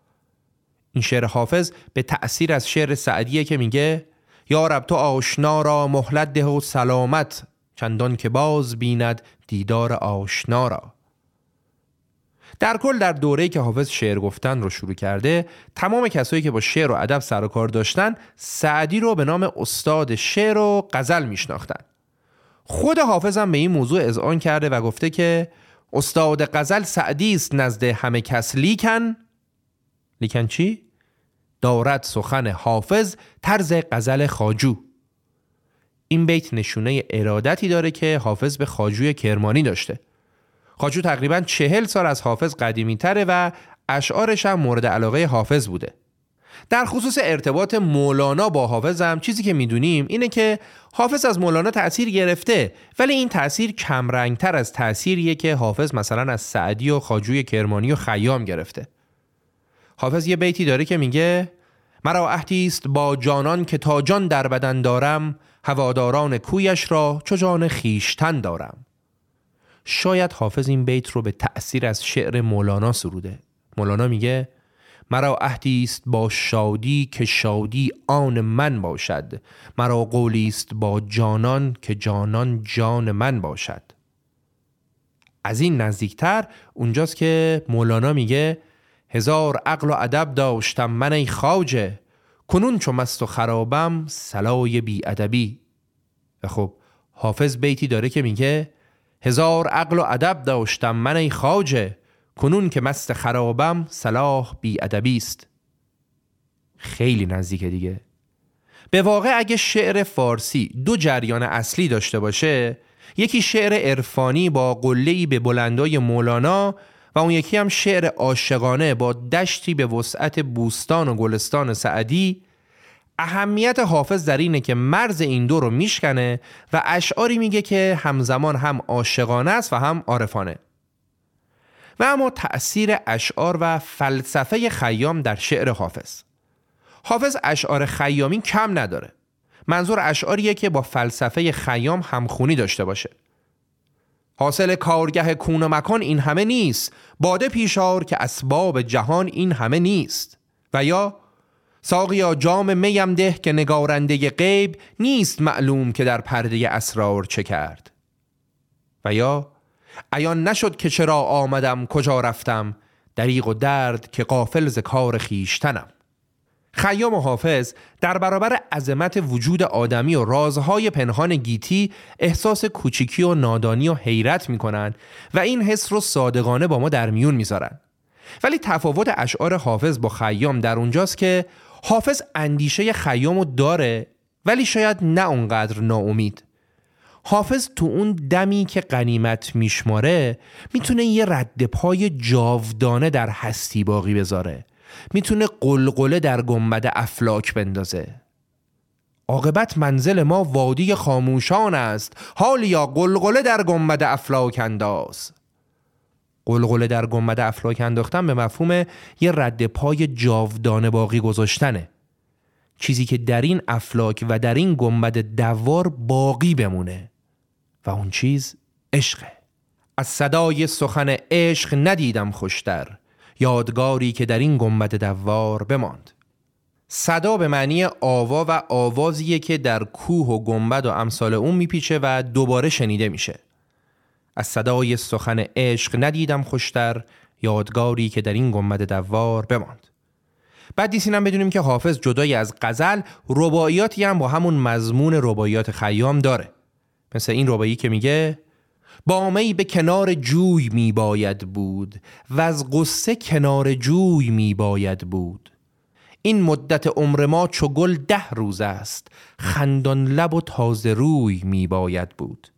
این شعر حافظ به تأثیر از شعر سعدیه که میگه یا رب تو آشنا را مهلت ده و سلامت، چندان که باز بیند دیدار آشنا را. در کل در دوره‌ای که حافظ شعر گفتن رو شروع کرده، تمام کسایی که با شعر و ادب سر و کار داشتن سعدی رو به نام استاد شعر و غزل میشناختن. خود حافظ هم به این موضوع اذعان کرده و گفته که استاد غزل سعدی است نزد همه کس، لیکن لیکن چی؟ دارد سخن حافظ طرز غزل خواجو. این بیت نشونه ارادتی داره که حافظ به خواجوی کرمانی داشته. خواجو تقریباً چهل سال از حافظ قدیمی تره و اشعارش هم مورد علاقه حافظ بوده. در خصوص ارتباط مولانا با حافظ هم چیزی که میدونیم اینه که حافظ از مولانا تأثیر گرفته، ولی این تأثیر کمرنگتر از تأثیریه که حافظ مثلا از سعدی و خواجوی کرمانی و خیام گرفته. حافظ یه بیتی داره که میگه مرا عهدی است با جانان که تا جان در بدن دارم، هواداران کویش را چو جان خویشتن دارم. شاید حافظ این بیت رو به تأثیر از شعر مولانا سروده. مولانا میگه مرا عهدی است با شادی که شادی آن من باشد، مرا قولی است با جانان که جانان جان من باشد. از این نزدیکتر اونجاست که مولانا میگه هزار عقل و ادب داشتم من ای خواجه، کنون چو مست و خرابم صلای بی ادبی. و خب حافظ بیتی داره که میگه هزار عقل و ادب داشتم من ای خواجه، کنون که مست خرابم صلاح بی ادبی است. خیلی نزدیکه دیگه. به واقع اگه شعر فارسی دو جریان اصلی داشته باشه، یکی شعر عرفانی با قله‌ای به بلندای مولانا و اون یکی هم شعر عاشقانه با دشتی به وسعت بوستان و گلستان سعدی، اهمیت حافظ در اینه که مرز این دو رو میشکنه و اشعاری میگه که همزمان هم عاشقانه است و هم عارفانه. و اما تأثیر اشعار و فلسفه خیام در شعر حافظ. حافظ اشعار خیامی کم نداره. منظور اشعاریه که با فلسفه خیام همخونی داشته باشه. حاصل کارگه کون و مکان این همه نیست، باده پیشار که اسباب جهان این همه نیست. و یا ساقیا جام میم ده که نگارنده غیب، نیست معلوم که در پرده اسرار چه کرد. و یا عیان نشد که چرا آمدم کجا رفتم، دریغ و درد که غافل ز کار خویشتنم. خیام و حافظ در برابر عظمت وجود آدمی و رازهای پنهان گیتی احساس کوچیکی و نادانی و حیرت میکنن و این حس رو صادقانه با ما در میون میذارن. ولی تفاوت اشعار حافظ با خیام در اونجاست که حافظ اندیشه خیامو داره، ولی شاید نه اونقدر ناامید. حافظ تو اون دمی که غنیمت میشماره میتونه یه رد پای جاودانه در هستی باقی بذاره، میتونه قلقله در گنبد افلاک بندازه. عاقبت منزل ما وادی خاموشان است، حالیا قلقله در گنبد افلاک انداز. قلقله در گنبد افلاک انداختن به مفهوم یه رد پای جاودانه باقی گذاشتنه، چیزی که در این افلاک و در این گنبد دوار باقی بمونه و اون چیز عشقه. از صدای سخن عشق ندیدم خوشتر، یادگاری که در این گنبد دوار بماند. صدا به معنی آوا و آوازیه که در کوه و گنبد و امثال اون میپیچه و دوباره شنیده میشه. از صدای سخن عشق ندیدم خوشتر، یادگاری که در این گنبد دوار بماند. بعد دیسین هم بدونیم که حافظ جدای از غزل رباعیاتی هم با همون مضمون رباعیات خیام داره، مثل این رباعی که میگه با می به کنار جوی می باید بود و از غصه کنار جوی می باید بود. این مدت عمر ما چو گل ده روز است، خندان لب و تازه روی می باید بود.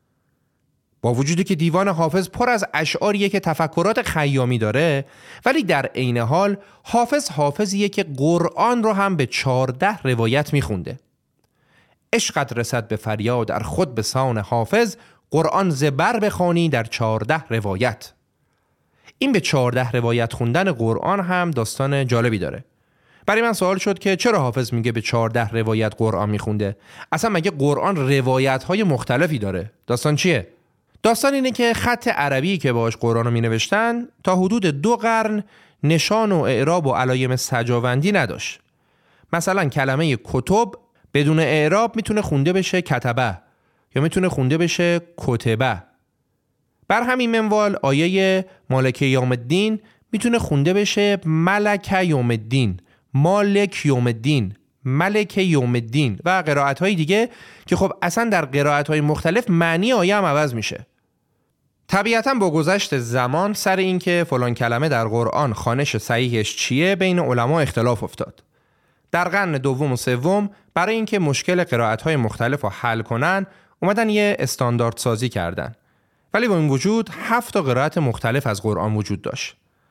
با وجودی که دیوان حافظ پر از اشعاریه که تفکرات خیامی داره، ولی در عین حال حافظ حافظیه که قرآن رو هم به چارده روایت می خونده. عشقت رسد به فریاد در خود به سان حافظ، قرآن زبر بخوانی در چارده روایت. این به چارده روایت خوندن قرآن هم داستان جالبی داره. برای من سوال شد که چرا حافظ میگه به چارده روایت قرآن میخونده؟ اصلا مگه قرآن روایت های مختلفی داره؟ داستان چیه؟ داستان اینه که خط عربی که باش قرآن رو می نوشتن تا حدود دو قرن نشان و اعراب و علایم سجاوندی نداشت. مثلا کلمه کتب بدون اعراب میتونه خونده بشه کتبه یا میتونه خونده بشه کتبه. بر همین منوال آیه مالک یوم الدین میتونه خونده بشه ملک یوم الدین، مالک یوم الدین، ملک یوم الدین و قرائت های دیگه که خب اصلا در قرائت های مختلف معنی آیه هم عوض میشه. طبیعتاً با گذشت زمان سر این که فلان کلمه در قرآن خوانش صحیحش چیه بین علما اختلاف افتاد. در قرن دوم و سوم برای اینکه مشکل قرائت های مختلف رو حل کنن اومدن یه استاندارد سازی کردن، ولی با این وجود هفت تا قرائت مختلف از قرآن وجود داشت.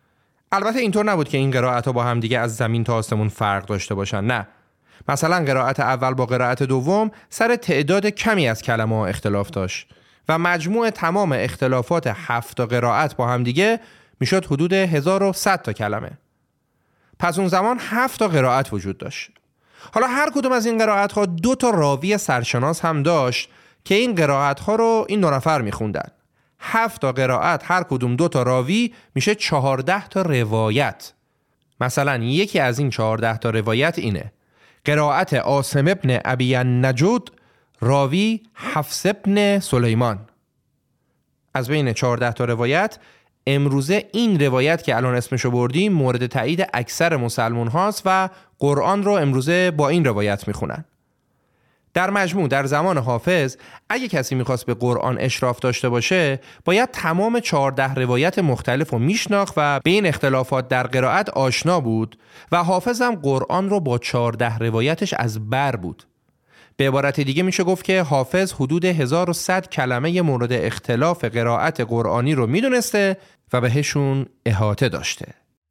البته اینطور نبود که این قرائت‌ها با هم دیگه از زمین تا آسمون فرق داشته باشن، نه. مثلا قرائت اول با قرائت دوم سر تعداد کمی از کلمه‌ها اختلاف داشت و مجموع تمام اختلافات هفت تا قرائت با هم دیگه میشد حدود هزار و صد تا کلمه. پس اون زمان هفت تا قرائت وجود داشت. حالا هر کدوم از این قرائت‌ها دو تا راوی سرشناس هم داشت که این قرائت‌ها رو این دو نفر میخوندن. هفت تا قرائت هر کدوم دو تا راوی میشه چهارده تا روایت. مثلا یکی از این چهارده تا روایت اینه: قرائت عاصم ابن ابی النجود، راوی حفص ابن سلیمان. از بین چهارده تا روایت امروزه این روایت که الان اسمشو بردیم مورد تایید اکثر مسلمان هاست و قرآن رو امروزه با این روایت میخونن. در مجموع در زمان حافظ اگه کسی میخواست به قرآن اشراف داشته باشه باید تمام چهارده روایت مختلف رو میشناخت و به این اختلافات در قرائت آشنا بود و حافظ هم قرآن رو با چهارده روایتش از بر بود. به عبارت دیگه میشه گفت که حافظ حدود هزار و صد کلمه مورد اختلاف قرائت قرآنی رو میدونسته و بهشون احاطه داشته.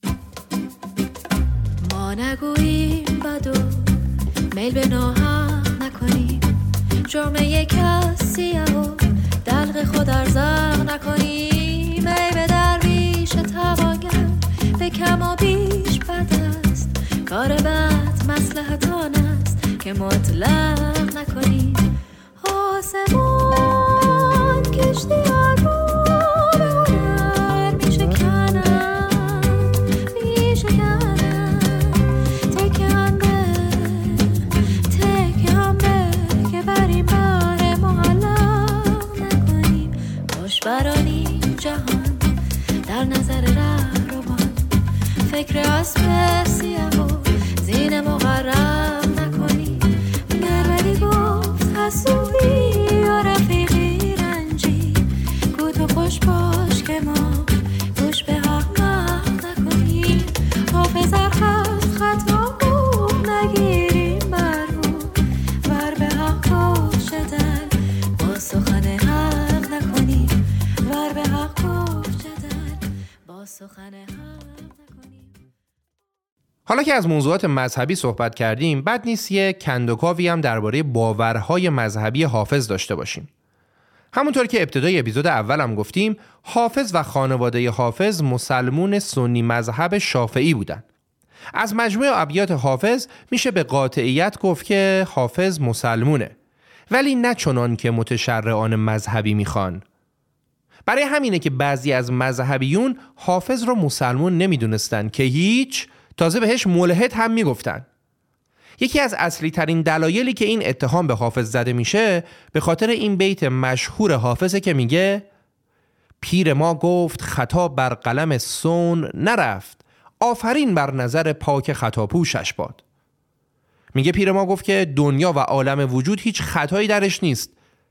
ما نگوییم بدو میل به ناحق نکنیم، جرمه کسیه و دلق خود ارزاق نکنیم. ای به درویش توانگر به کم و بیش بد است، کار بد مصلحت آن است که مطلق نکنیم. آسمان کشتیار رو به هنر میشه کنن، میشه کنن. تکیان به تکیان به که بریم بر معلق نکنیم. خوشبرانیم جهان در نظر ره روان، فکر اسب سیاه و زین مغرب نکنیم. گرولی گفت حسوبی یا رفیقی رنجی، گو تو خوش باش که ما گوش به حق مق نکنیم. حافظ خط خطا بود نگیریم بر رو، ور به حق گوش دل با سخن حق نکنیم. ور به حق گوش دل با سخن حق نکنیم.
حالا که از موضوعات مذهبی صحبت کردیم، بد نیست یه کندوکاوی هم درباره باورهای مذهبی حافظ داشته باشیم. همونطور که ابتدای اپیزود اولم گفتیم، حافظ و خانواده حافظ مسلمون سنی مذهب شافعی بودن. از مجموع ابیات حافظ میشه به قاطعیت گفت که حافظ مسلمونه، ولی نه چنان که متشرعان مذهبی میخوان. برای همینه که بعضی از مذهبیون حافظ رو مسلمون نمیدونستن که هیچ، تازه بهش ملحد هم میگفتن. یکی از اصلی ترین دلایلی که این اتهام به حافظ زده میشه به خاطر این بیت مشهور حافظه که میگه: پیر ما گفت خطا بر قلم سون نرفت، آفرین بر نظر پاک خطاپوشش باد. میگه پیر ما گفت که دنیا و عالم وجود هیچ خطایی درش نیست،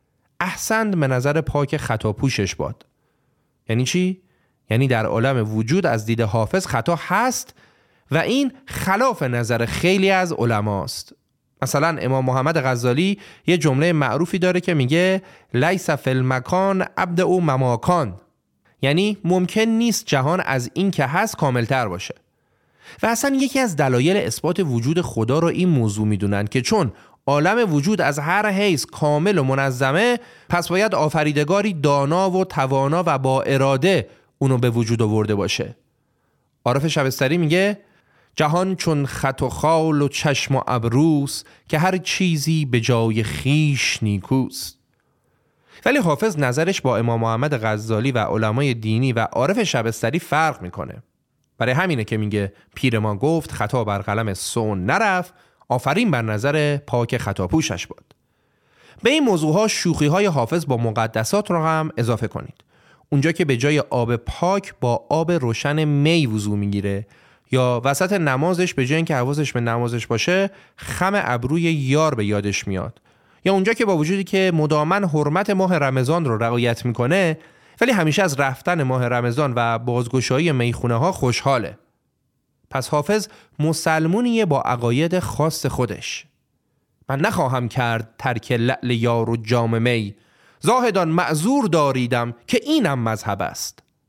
احسن به نظر پاک خطاپوشش باد. یعنی چی؟ یعنی در عالم وجود از دید حافظ خطا هست و این خلاف نظر خیلی از علماست. مثلا امام محمد غزالی یه جمله معروفی داره که میگه لیس فی المکان ابدع مماکان، یعنی ممکن نیست جهان از این که هست کاملتر باشه. و اصلا یکی از دلایل اثبات وجود خدا رو این موضوع میدونن که چون عالم وجود از هر حیث کامل و منظمه، پس باید آفریدگاری دانا و توانا و با اراده اونو به وجود آورده باشه. عارف شبستری میگه جهان چون خط و خال و چشم و ابروس، که هر چیزی به جای خیش نیکوست. ولی حافظ نظرش با امام محمد غزالی و علمای دینی و عارف شبستری فرق میکنه. برای همینه که میگه پیر ما گفت خطا بر قلم سون نرفت، آفرین بر نظر پاک خطاپوشش باد. به این موضوعها شوخی‌های حافظ با مقدسات رو هم اضافه کنید. اونجا که به جای آب پاک با آب روشن می وضو میگیره، یا وسط نمازش به جای اینکه حواسش به نمازش باشه خم ابروی یار به یادش میاد، یا اونجا که با وجودی که مداماً حرمت ماه رمضان رو رعایت میکنه ولی همیشه از رفتن ماه رمضان و بازگشایی میخونه ها خوشحاله. پس حافظ مسلمونیه با عقاید خاص خودش. من نخواهم کرد ترک لعل یار و جام می، زاهدان معذور داریدم که اینم مذهب است.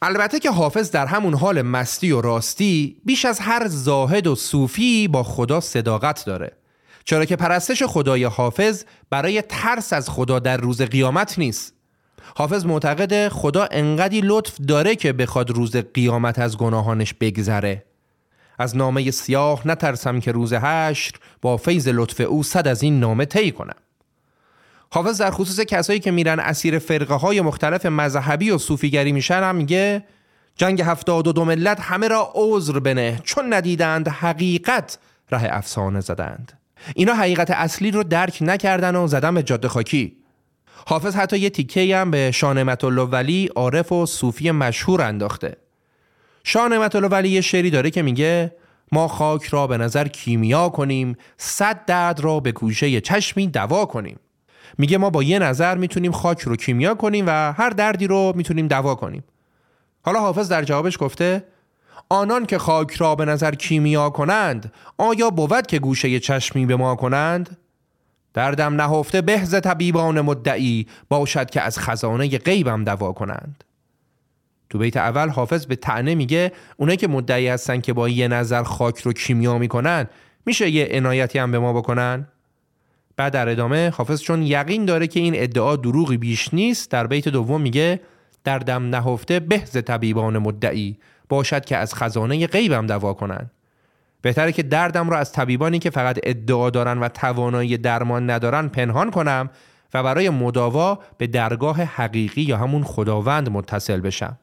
البته که حافظ در همون حال مستی و راستی بیش از هر زاهد و صوفی با خدا صداقت داره، چرا که پرستش خدای حافظ برای ترس از خدا در روز قیامت نیست. حافظ معتقد خدا انقدی لطف داره که بخواد روز قیامت از گناهانش بگذره. از نامه سیاه نترسم که روز حشر با فیض لطف او صد از این نامه طی کنم. حافظ در خصوص کسایی که میرن اسیر فرقه های مختلف مذهبی و صوفیگری میشن هم میگه جنگ هفتاد و دو ملت همه را عذر بنه، چون ندیدند حقیقت ره افسانه زدند. اینا حقیقت اصلی رو درک نکردن و زدن به جاده خاکی. حافظ حتی یه تیکه هم به شاه نعمت الله ولی عارف و صوفی مشهور انداخته. شاه نعمت الله ولی یه شعری داره که میگه ما خاک را به نظر کیمیا کنیم، صد درد را به گوشه چشمی دوا کنیم. میگه ما با یه نظر میتونیم خاک رو کیمیا کنیم و هر دردی رو میتونیم دوا کنیم. حالا حافظ در جوابش گفته آنان که خاک را به نظر کیمیا کنند، آیا بود که گوشه چشمی به ما کنند؟ دردم نهفته به ز طبیبان مدعی، باشد که از خزانه غیبم دوا کنند. تو بیت اول حافظ به طعنه میگه اونایی که مدعی هستن که با یه نظر خاک رو کیمیا میکنن، میشه یه عنایتی هم به ما بکنن؟ بعد در ادامه حافظ چون یقین داره که این ادعا دروغی بیش نیست، در بیت دوم میگه دردم نهفته به ز طبیبان مدعی، باشد که از خزانه غیبم دوا کنن. بهتره که دردم رو از طبیبانی که فقط ادعا دارن و توانایی درمان ندارن پنهان کنم و برای مداوا به درگاه حقیقی یا همون خداوند متصل بشم.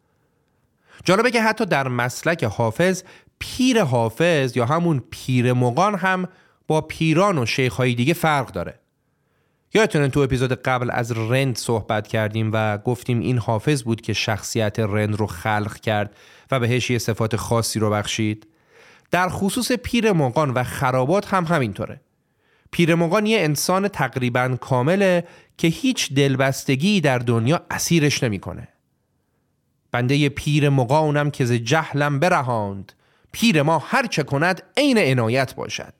جالبه که حتی در مسلک حافظ، پیر حافظ یا همون پیر مغان هم با پیران و شیخ‌های دیگه فرق داره. یادتونه تو اپیزود قبل از رند صحبت کردیم و گفتیم این حافظ بود که شخصیت رند رو خلق کرد و بهش یه صفات خاصی رو بخشید. در خصوص پیر مغان و خرابات هم همینطوره. پیر مغان یه انسان تقریباً کامله که هیچ دلبستگی در دنیا اسیرش نمی‌کنه. بنده پیر مغانم که ز جهلم برهاند، پیر ما هر چه کند عین عنایت باشد.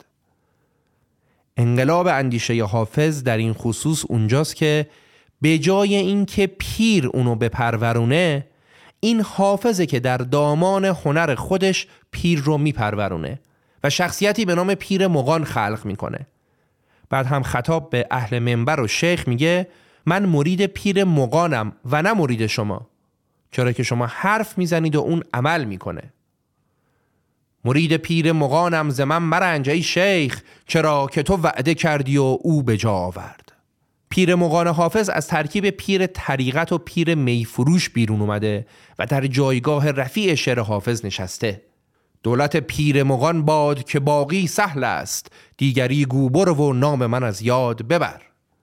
انقلاب اندیشه حافظ در این خصوص اونجاست که به جای این که پیر اونو بپرورونه، این حافظه که در دامان هنر خودش پیر رو میپرورونه و شخصیتی به نام پیر مغان خلق میکنه. بعد هم خطاب به اهل منبر و شیخ میگه من مرید پیر مغانم و نه مرید شما، چرا که شما حرف میزنید و اون عمل میکنه. مرید پیر مغانم ز من مرنج ای شیخ، چرا که تو وعده کردی و او به جا آورد. پیر مغان حافظ از ترکیب پیر طریقت و پیر میفروش بیرون اومده و در جایگاه رفیع شعر حافظ نشسته. دولت پیر مغان باد که باقی سهل است، دیگری گوبر و نام من از یاد ببر.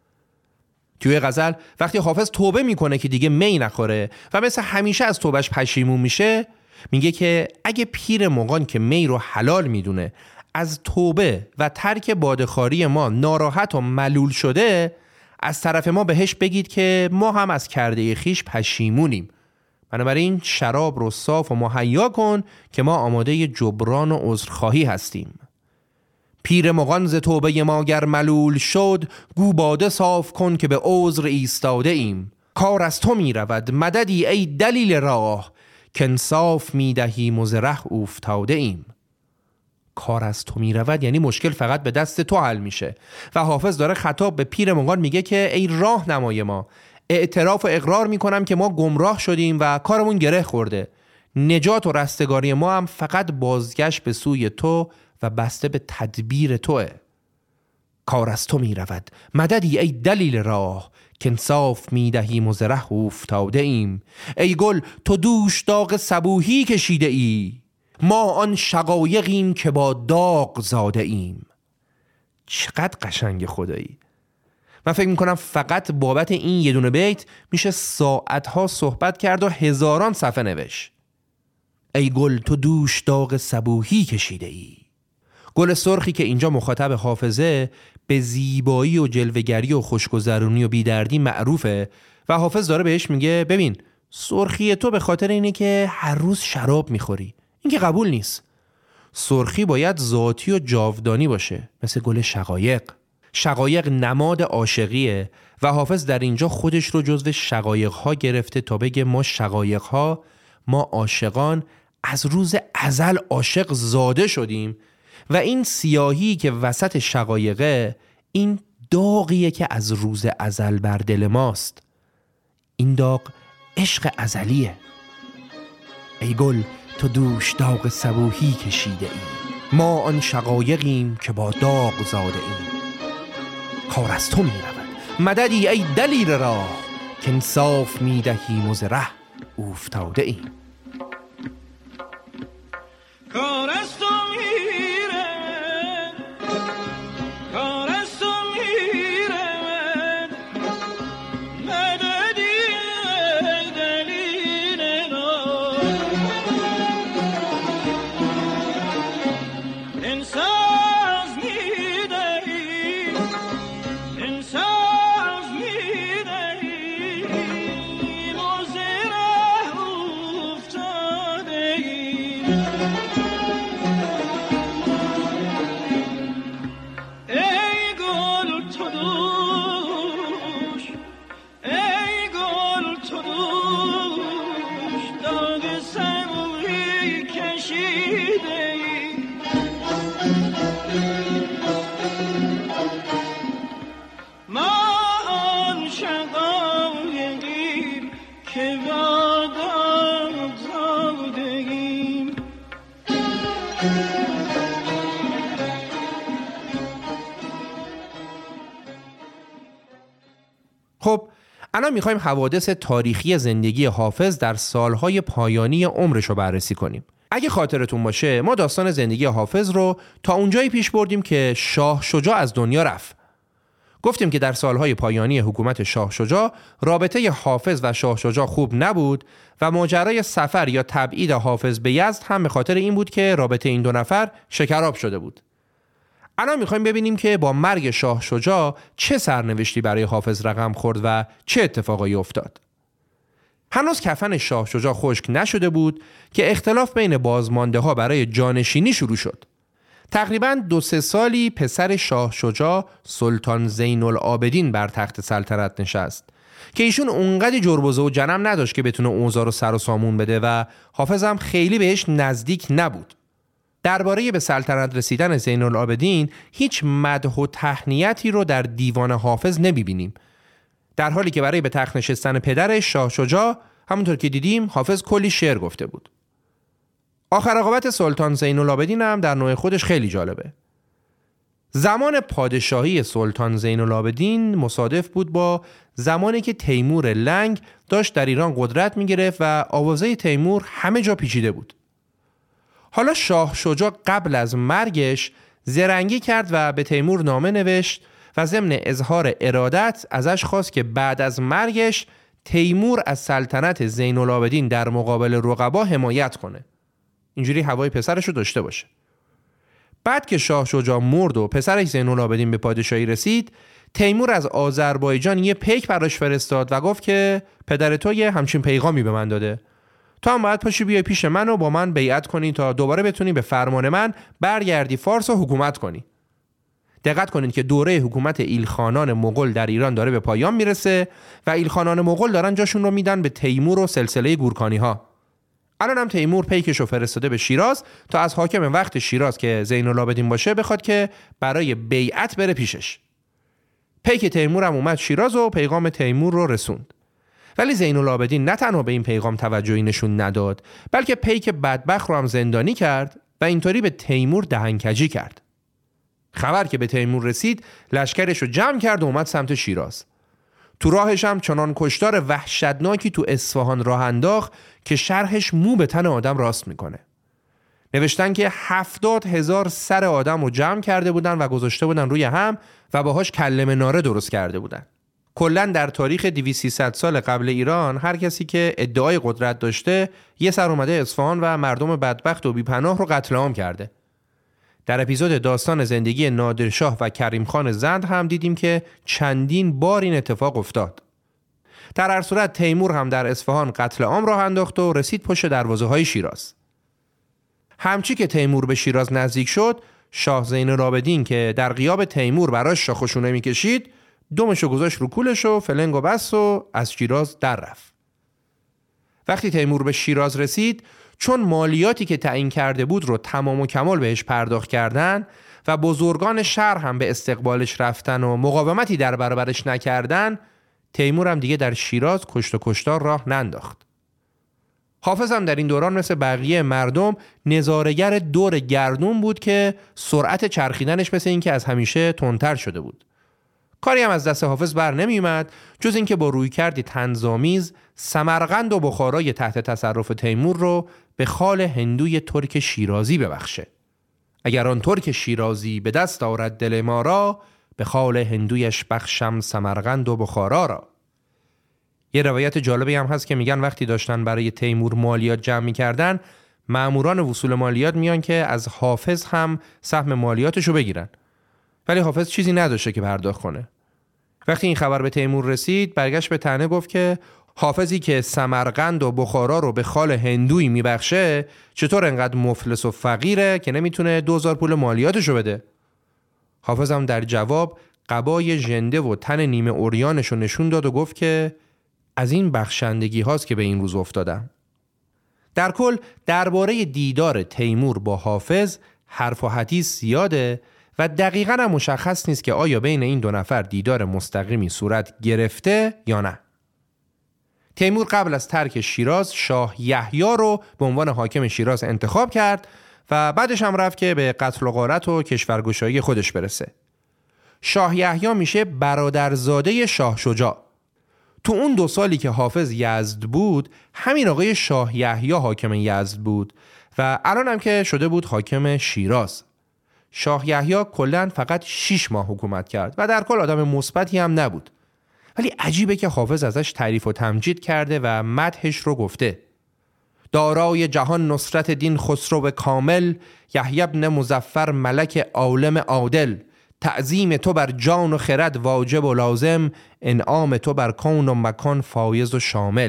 توی غزل وقتی حافظ توبه میکنه که دیگه می نخوره و مثل همیشه از توبهش پشیمون میشه، میگه که اگه پیر مغان که می رو حلال میدونه از توبه و ترک بادخواری ما ناراحت و ملول شده، از طرف ما بهش بگید که ما هم از کرده خیش پشیمونیم، بنابراین شراب رو صاف و مهیا کن که ما آماده جبران و عذرخواهی هستیم. پیر مغان ز توبه ما گر ملول شد، گو باده صاف کن که به عذر ایستاده ایم. کار از تو می رود مددی ای دلیل راه، که انصاف می دهیم و ز ره افتاده ایم. کار از تو می رود یعنی مشکل فقط به دست تو حل میشه و حافظ داره خطاب به پیر مغان میگه که ای راه نمای ما، اعتراف و اقرار میکنم که ما گمراه شدیم و کارمون گره خورده. نجات و رستگاری ما هم فقط بازگشت به سوی تو و بسته به تدبیر توه. کار از تو می رود مددی ای دلیل راه، که انصاف می دهیم و ز ره افتاده ایم. ای گل تو دوش داغ صبوحی کشیده ای، ما آن شقایقیم که با داغ زاده ایم. چقدر قشنگ خدایی. من فکر میکنم فقط بابت این یه دونه بیت میشه ساعتها صحبت کرد و هزاران صفحه نوشت. ای گل تو دوش داغ صبوحی کشیده ای. گل سرخی که اینجا مخاطب حافظه به زیبایی و جلوه‌گری و خوشگذرونی و بیدردی معروفه و حافظ داره بهش میگه ببین سرخی تو به خاطر اینه که هر روز شراب میخوری، این که قبول نیست. سرخی باید ذاتی و جاودانی باشه، مثل گل شقایق. شقایق نماد عاشقیه و حافظ در اینجا خودش رو جزو شقایق ها گرفته تا بگه ما شقایق ها ما عاشقان از روز ازل عاشق زاده شدیم و این سیاهی که وسط شقایقه این داغیه که از روز ازل بر دل ماست. این داغ عشق ازلیه. ای گل تو دوش داغ صبوحی کشیده ای، ما آن شقایقیم که با داغ زاده ایم. کار از تو می رود مددی ای دلیل راه، که انصاف می دهیم و ز ره افتاده ایم.
کار از تو میره، کار از تو میره، مددی ای دلیل راه، انصاف میدهی، انصاف میدهی، و ز ره افتاده ایم.
خب الان میخوایم حوادث تاریخی زندگی حافظ در سالهای پایانی عمرش رو بررسی کنیم. اگه خاطرتون باشه ما داستان زندگی حافظ رو تا اونجایی پیش بردیم که شاه شجاع از دنیا رفت. گفتیم که در سالهای پایانی حکومت شاه شجاع رابطه حافظ و شاه شجاع خوب نبود و ماجرای سفر یا تبعید حافظ به یزد هم به خاطر این بود که رابطه این دو نفر شکراب شده بود. الان میخوایم ببینیم که با مرگ شاه شجاع چه سرنوشتی برای حافظ رقم خورد و چه اتفاقایی افتاد. هنوز کفن شاه شجاع خشک نشده بود که اختلاف بین بازمانده ها برای جانشینی شروع شد. تقریباً دو سه سالی پسر شاه شجاع سلطان زین العابدین بر تخت سلطنت نشست که ایشون اونقدر جربوزه و جنم نداشت که بتونه اوضاع رو سر و سامون بده و حافظ هم خیلی بهش نزدیک نبود. درباره به سلطنت رسیدن زین العابدین هیچ مدح و تهنیتی رو در دیوان حافظ نمیبینیم، در حالی که برای به تخت نشستن پدرش شاه شجاع همونطور که دیدیم حافظ کلی شعر گفته بود. آخر عاقبت سلطان زین العابدین هم در نوع خودش خیلی جالبه. زمان پادشاهی سلطان زین العابدین مصادف بود با زمانی که تیمور لنگ داشت در ایران قدرت میگرفت و آوازه تیمور همه جا پیچیده بود. حالا شاه شجاع قبل از مرگش زرنگی کرد و به تیمور نامه نوشت و ضمن اظهار ارادت ازش خواست که بعد از مرگش تیمور از سلطنت زین العابدین در مقابل رقبا حمایت کنه، اینجوری هوای پسرش رو داشته باشه. بعد که شاه شجاع مرد و پسرش زین العابدین به پادشاهی رسید، تیمور از آذربایجان یه پیک براش فرستاد و گفت که پدر تو یه همچین پیغامی به من داده، تو هم باید پاشی بیای پیش من و با من بیعت کنی تا دوباره بتونی به فرمان من برگردی فارس و حکومت کنی. دقت کنید که دوره حکومت ایلخانان مغول در ایران داره به پایان میرسه و ایلخانان مغول دارن جاشون رو میدن به تیمور و سلسله گورکانی ها. الان هم تیمور پیکش رو فرستاده به شیراز تا از حاکم وقت شیراز که زین العابدین باشه بخواد که برای بیعت بره پیشش. پیک تیمور هم اومد شیراز و پیغام تیمور رو رسوند. ولی زین العابدین نه تنها به این پیغام توجهی نشون نداد، بلکه پیک بدبخت رو هم زندانی کرد و اینطوری به تیمور دهنکجی کرد. خبر که به تیمور رسید لشکرش رو جمع کرد و اومد سمت شیراز. تو راهش هم چنان کشتار وحشتناکی تو اصفهان راه انداخت که شرحش مو به تن آدم راست میکنه. نوشتن که هفتاد هزار سر آدم رو جمع کرده بودن و گذاشته بودن روی هم و باهاش کله مناره درست کرده بودن. کلاً در تاریخ دویست سیصد سال قبل ایران هر کسی که ادعای قدرت داشته یه سر اومده اصفهان و مردم بدبخت و بیپناه رو قتل عام کرده. در اپیزود داستان زندگی نادرشاه و کریم خان زند هم دیدیم که چندین بار این اتفاق افتاد. در هر صورت تیمور هم در اصفهان قتل عام راه انداخت و رسید پشت دروازه های شیراز. همچی که تیمور به شیراز نزدیک شد، شاه زین العابدین که در غیاب تیمور براش شاخشونه میکشید، دمشو گذاشت رو کولش و فلنگو بست و از شیراز در رفت. وقتی تیمور به شیراز رسید، چون مالیاتی که تعیین کرده بود رو تمام و کمال بهش پرداخت کردن و بزرگان شهر هم به استقبالش رفتن و مقاومتی در برابرش نکردن، تیمور هم دیگه در شیراز کشت و کشتار راه ننداخت. حافظ هم در این دوران مثل بقیه مردم نظاره‌گر دور گردون بود که سرعت چرخیدنش مثل این که از همیشه تندتر شده بود. کاری هم از دست حافظ بر نمی اومد جز اینکه با رویکردی طنزآمیز سمرقند و بخارای تحت تصرف تیمور رو به خال هندوی ترک شیرازی ببخشه. اگر آن ترک شیرازی به دست آورد دل ما را، به خال هندویش بخشم سمرقند و بخارا را. یه روایت جالبی هم هست که میگن وقتی داشتن برای تیمور مالیات جمع می‌کردن، ماموران وصول مالیات میان که از حافظ هم سهم مالیاتشو بگیرن، ولی حافظ چیزی نداشته که پرداخت کنه. وقتی این خبر به تیمور رسید، برگشت به طعنه گفت که حافظی که سمرقند و بخارا رو به خال هندویی میبخشه، چطور انقدر مفلس و فقیره که نمیتونه دوزار پول مالیاتشو بده؟ حافظ هم در جواب قبای ژنده و تن نیمه عریانشو نشون داد و گفت که از این بخشندگی هاست که به این روز افتادم. در کل درباره دیدار تیمور با حافظ حرف و حدیث زیاده و دقیقاً هم مشخص نیست که آیا بین این دو نفر دیدار مستقیمی صورت گرفته یا نه. تیمور قبل از ترک شیراز شاه یحیی رو به عنوان حاکم شیراز انتخاب کرد و بعدش هم رفت که به قتل و غارت و کشورگشایی خودش برسه. شاه یحیی میشه برادرزاده شاه شجاع. تو اون دو سالی که حافظ یزد بود، همین آقای شاه یحیی حاکم یزد بود و الان هم که شده بود حاکم شیراز. شاه یحیی کلاً فقط شش ماه حکومت کرد و در کل آدم مثبتی هم نبود. ولی عجیبه که حافظ ازش تعریف و تمجید کرده و مدحش رو گفته. دارای جهان نصرت دین خسرو کامل، یحیی ابن مظفر ملک عالم عادل، تعظیم تو بر جان و خرد واجب و لازم، انعام تو بر کون و مکان فایز و شامل.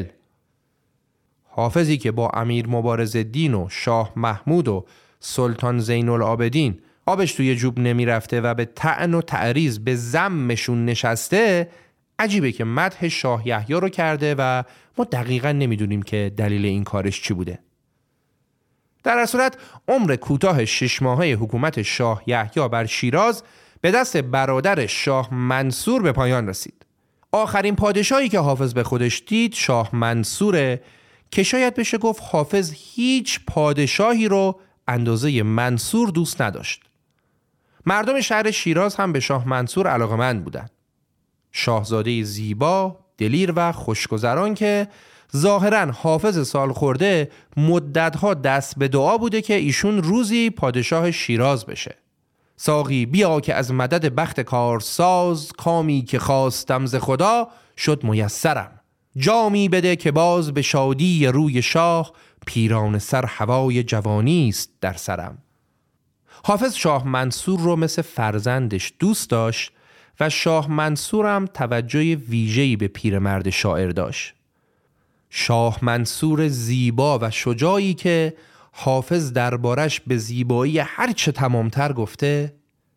حافظی که با امیر مبارزالدین و شاه محمود و سلطان زین العابدین آبش توی جوب نمی رفته و به طعن و تعریض به ذمشون نشسته، عجیبه که مدح شاه یحیی رو کرده و ما دقیقاً نمیدونیم که دلیل این کارش چی بوده. در هر صورت عمر کوتاه شش ماهه حکومت شاه یحیی بر شیراز به دست برادر شاه منصور به پایان رسید. آخرین پادشاهی که حافظ به خودش دید شاه منصوره که شاید بشه گفت حافظ هیچ پادشاهی رو اندازه منصور دوست نداشت. مردم شهر شیراز هم به شاه منصور علاقه‌مند بودند. شاهزاده زیبا، دلیر و خوشگذران که ظاهراً حافظ سال خورده مدتها دست به دعا بوده که ایشون روزی پادشاه شیراز بشه. ساقی بیا که از مدد بخت کارساز، کامی که خواستم ز خدا شد میسرم. جامی بده که باز به شادی روی شاه، پیران سر هوای جوانی است در سرم. حافظ شاه منصور رو مثل فرزندش دوست داشت و شاه منصور هم توجه ویژه‌ای به پیرمرد شاعر داشت. شاه منصور زیبا و شجاعی که حافظ دربارش به زیبایی هرچه تمامتر گفته: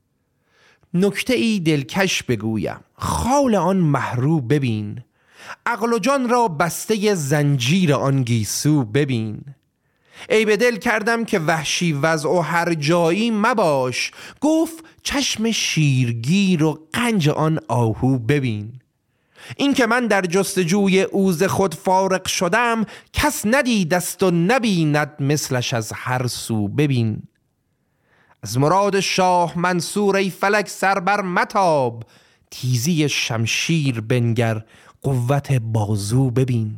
نکته ای دلکش بگویم، خال آن مهرو ببین، عقل و جان را بسته زنجیر آن گیسو ببین. ای به دل کردم که وحشی وضع و هر جایی مباش، گفت چشم شیرگیر و قنج آن آهو ببین. این که من در جستجوی اوز خود فارغ شدم، کس ندیدست و نبیند مثلش از هر سو ببین. از مراد شاه منصور ای فلک سر بر متاب، تیزی شمشیر بنگر قوت بازو ببین.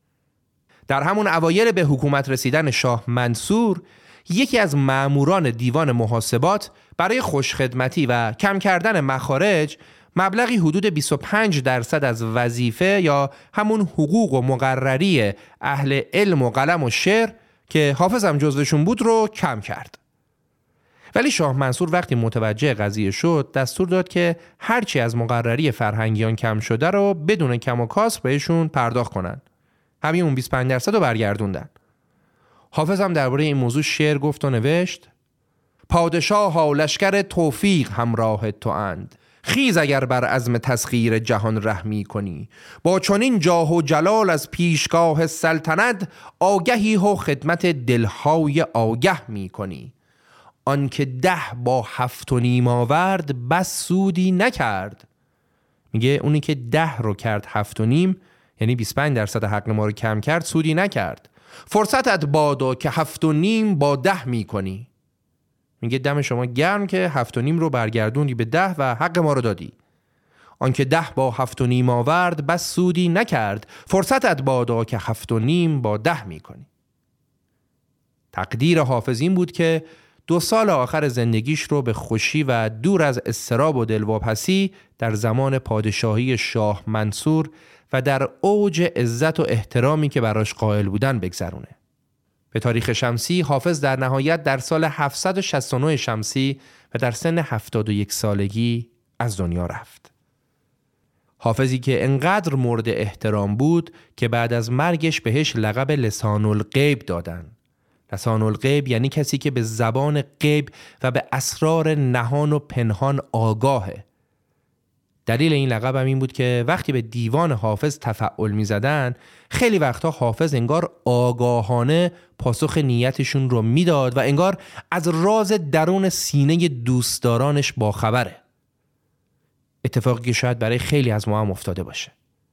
در همون اوایل به حکومت رسیدن شاه منصور، یکی از ماموران دیوان محاسبات برای خوشخدمتی و کم کردن مخارج مبلغی حدود بیست و پنج درصد از وظیفه یا همون حقوق و مقرری اهل علم و قلم و شعر که حافظ هم جزوشون بود رو کم کرد. ولی شاه منصور وقتی متوجه قضیه شد دستور داد که هرچی از مقرری فرهنگیان کم شده رو بدون کم و کاست بهشون پرداخت کنن. همین اون بیست و پنج درصد رو برگردوندن. حافظ هم درباره این موضوع شعر گفت و نوشت: پادشاه ها لشکر توفیق همراه تو اند، خیز اگر بر عزم تسخیر جهان رحمی کنی، با چنین جاه و جلال از پیشگاه سلطنت، آگهی و خدمت دلهای آگه می کنی. آن که ده با هفت و نیم آورد بس سودی نکرد. میگه اونی که ده رو کرد هفت و نیم، یعنی بیست و پنج درصد حق ما رو کم کرد، سودی نکرد. فرصتت بادا که هفت و نیم با ده می کنی. میگه دم شما گرم که هفت و نیم رو برگردوندی به ده و حق ما رو دادی. آنکه ده با هفت و نیم آورد بس سودی نکرد. فرصتت بادا که هفت و نیم با ده می کنی. تقدیر حافظ این بود که دو سال آخر زندگیش رو به خوشی و دور از اضطراب و دلواپسی در زمان پادشاهی شاه منصور و در اوج عزت و احترامی که براش قائل بودن بگذرونه. به تاریخ شمسی حافظ در نهایت در سال هفتصد و شصت و نه شمسی و در سن هفتاد و یک سالگی از دنیا رفت. حافظی که انقدر مورد احترام بود که بعد از مرگش بهش لقب لسان الغیب دادن. لسان الغیب یعنی کسی که به زبان غیب و به اسرار نهان و پنهان آگاهه. دلیل این لقب هم این بود که وقتی به دیوان حافظ تفعول می زدن، خیلی وقتا حافظ انگار آگاهانه پاسخ نیتشون رو می داد و انگار از راز درون سینه دوستدارانش باخبره. اتفاقی که شاید برای خیلی از ما هم افتاده باشه.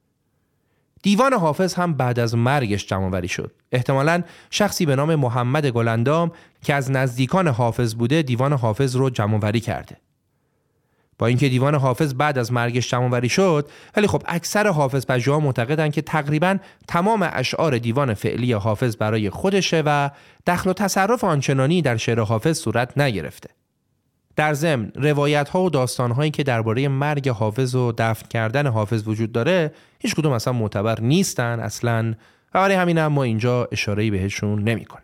دیوان حافظ هم بعد از مرگش جمع‌آوری شد. احتمالاً شخصی به نام محمد گلندام که از نزدیکان حافظ بوده دیوان حافظ رو جمع‌آوری کرده. با اینکه دیوان حافظ بعد از مرگش جمع‌آوری شد، ولی خب اکثر حافظ پژوها معتقدن که تقریباً تمام اشعار دیوان فعلی حافظ برای خودشه و دخل و تصرف آنچنانی در شعر حافظ صورت نگرفته. در ضمن روایت‌ها و داستان‌هایی که درباره مرگ حافظ و دفن کردن حافظ وجود داره، هیچ کدوم اصلا معتبر نیستن اصلاً و برای همین هم ما اینجا اشاره‌ای بهشون نمی‌کنیم.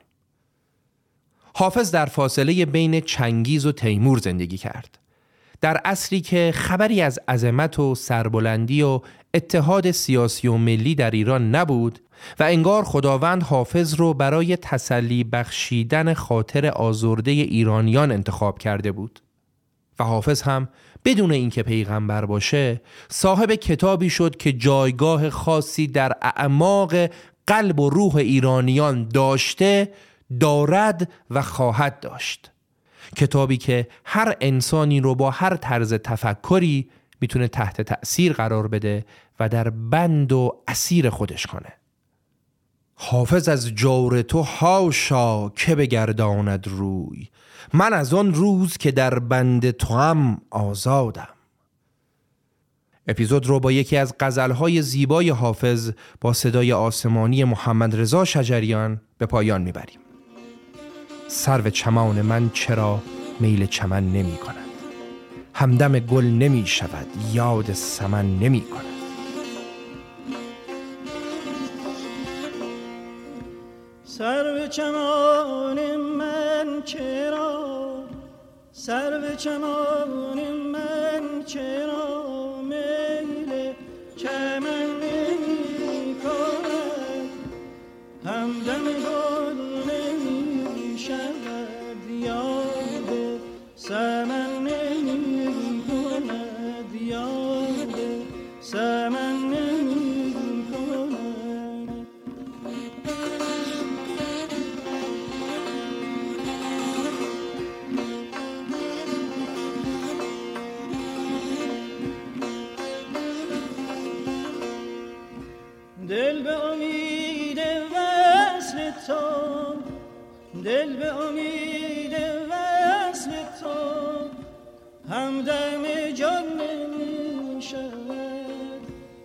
حافظ در فاصله بین چنگیز و تیمور زندگی کرد. در عصری که خبری از عظمت و سربلندی و اتحاد سیاسی و ملی در ایران نبود و انگار خداوند حافظ رو برای تسلی بخشیدن خاطر آزرده ایرانیان انتخاب کرده بود. و حافظ هم بدون اینکه پیغمبر باشه صاحب کتابی شد که جایگاه خاصی در اعماق قلب و روح ایرانیان داشته، دارد و خواهد داشت. کتابی که هر انسانی رو با هر طرز تفکری میتونه تحت تأثیر قرار بده و در بند و اسیر خودش کنه. حافظ از جور تو هاشا که بگرداند روی، من از آن روز که در بند تو هم آزادم. اپیزود رو با یکی از غزل‌های زیبای حافظ با صدای آسمانی محمد رضا شجریان به پایان میبریم. سرو چمان من چرا میل چمن نمی کند، همدم گل نمی شود یاد سمن نمی کند.
سرو چمان من چرا، سرو چمان من چرا میل چمن نمی کند، همدم گل نمی شود یاد سمن نمی کند، یاد سمن نمی کند. دل به امید وصل تو، دل به امید وصل تو، همدم جان نمی شود.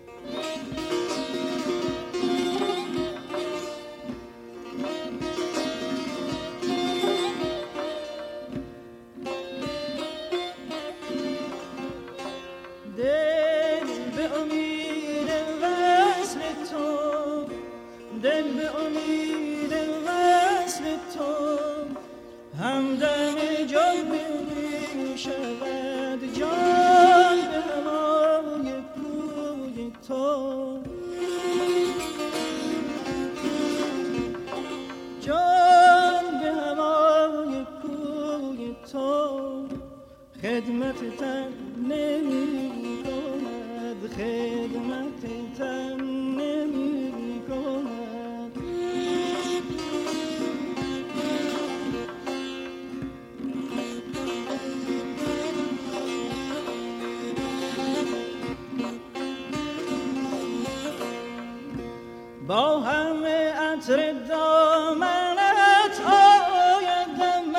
دل به امید وصل تو، دل به امید وصل تو، همدم جان نمی شود. جان به هوای کوی تو، جان به هوای کوی تو، خدمت تن نمی عطر دامنت آیدم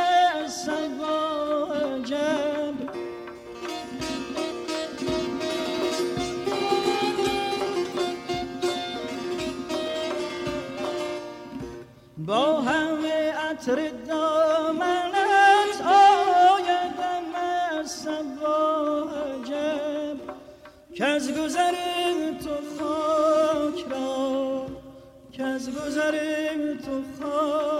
سواجب با همه عطر دامنت آیدم سواجب که از گذر تو خاک را که از گذر تو خاک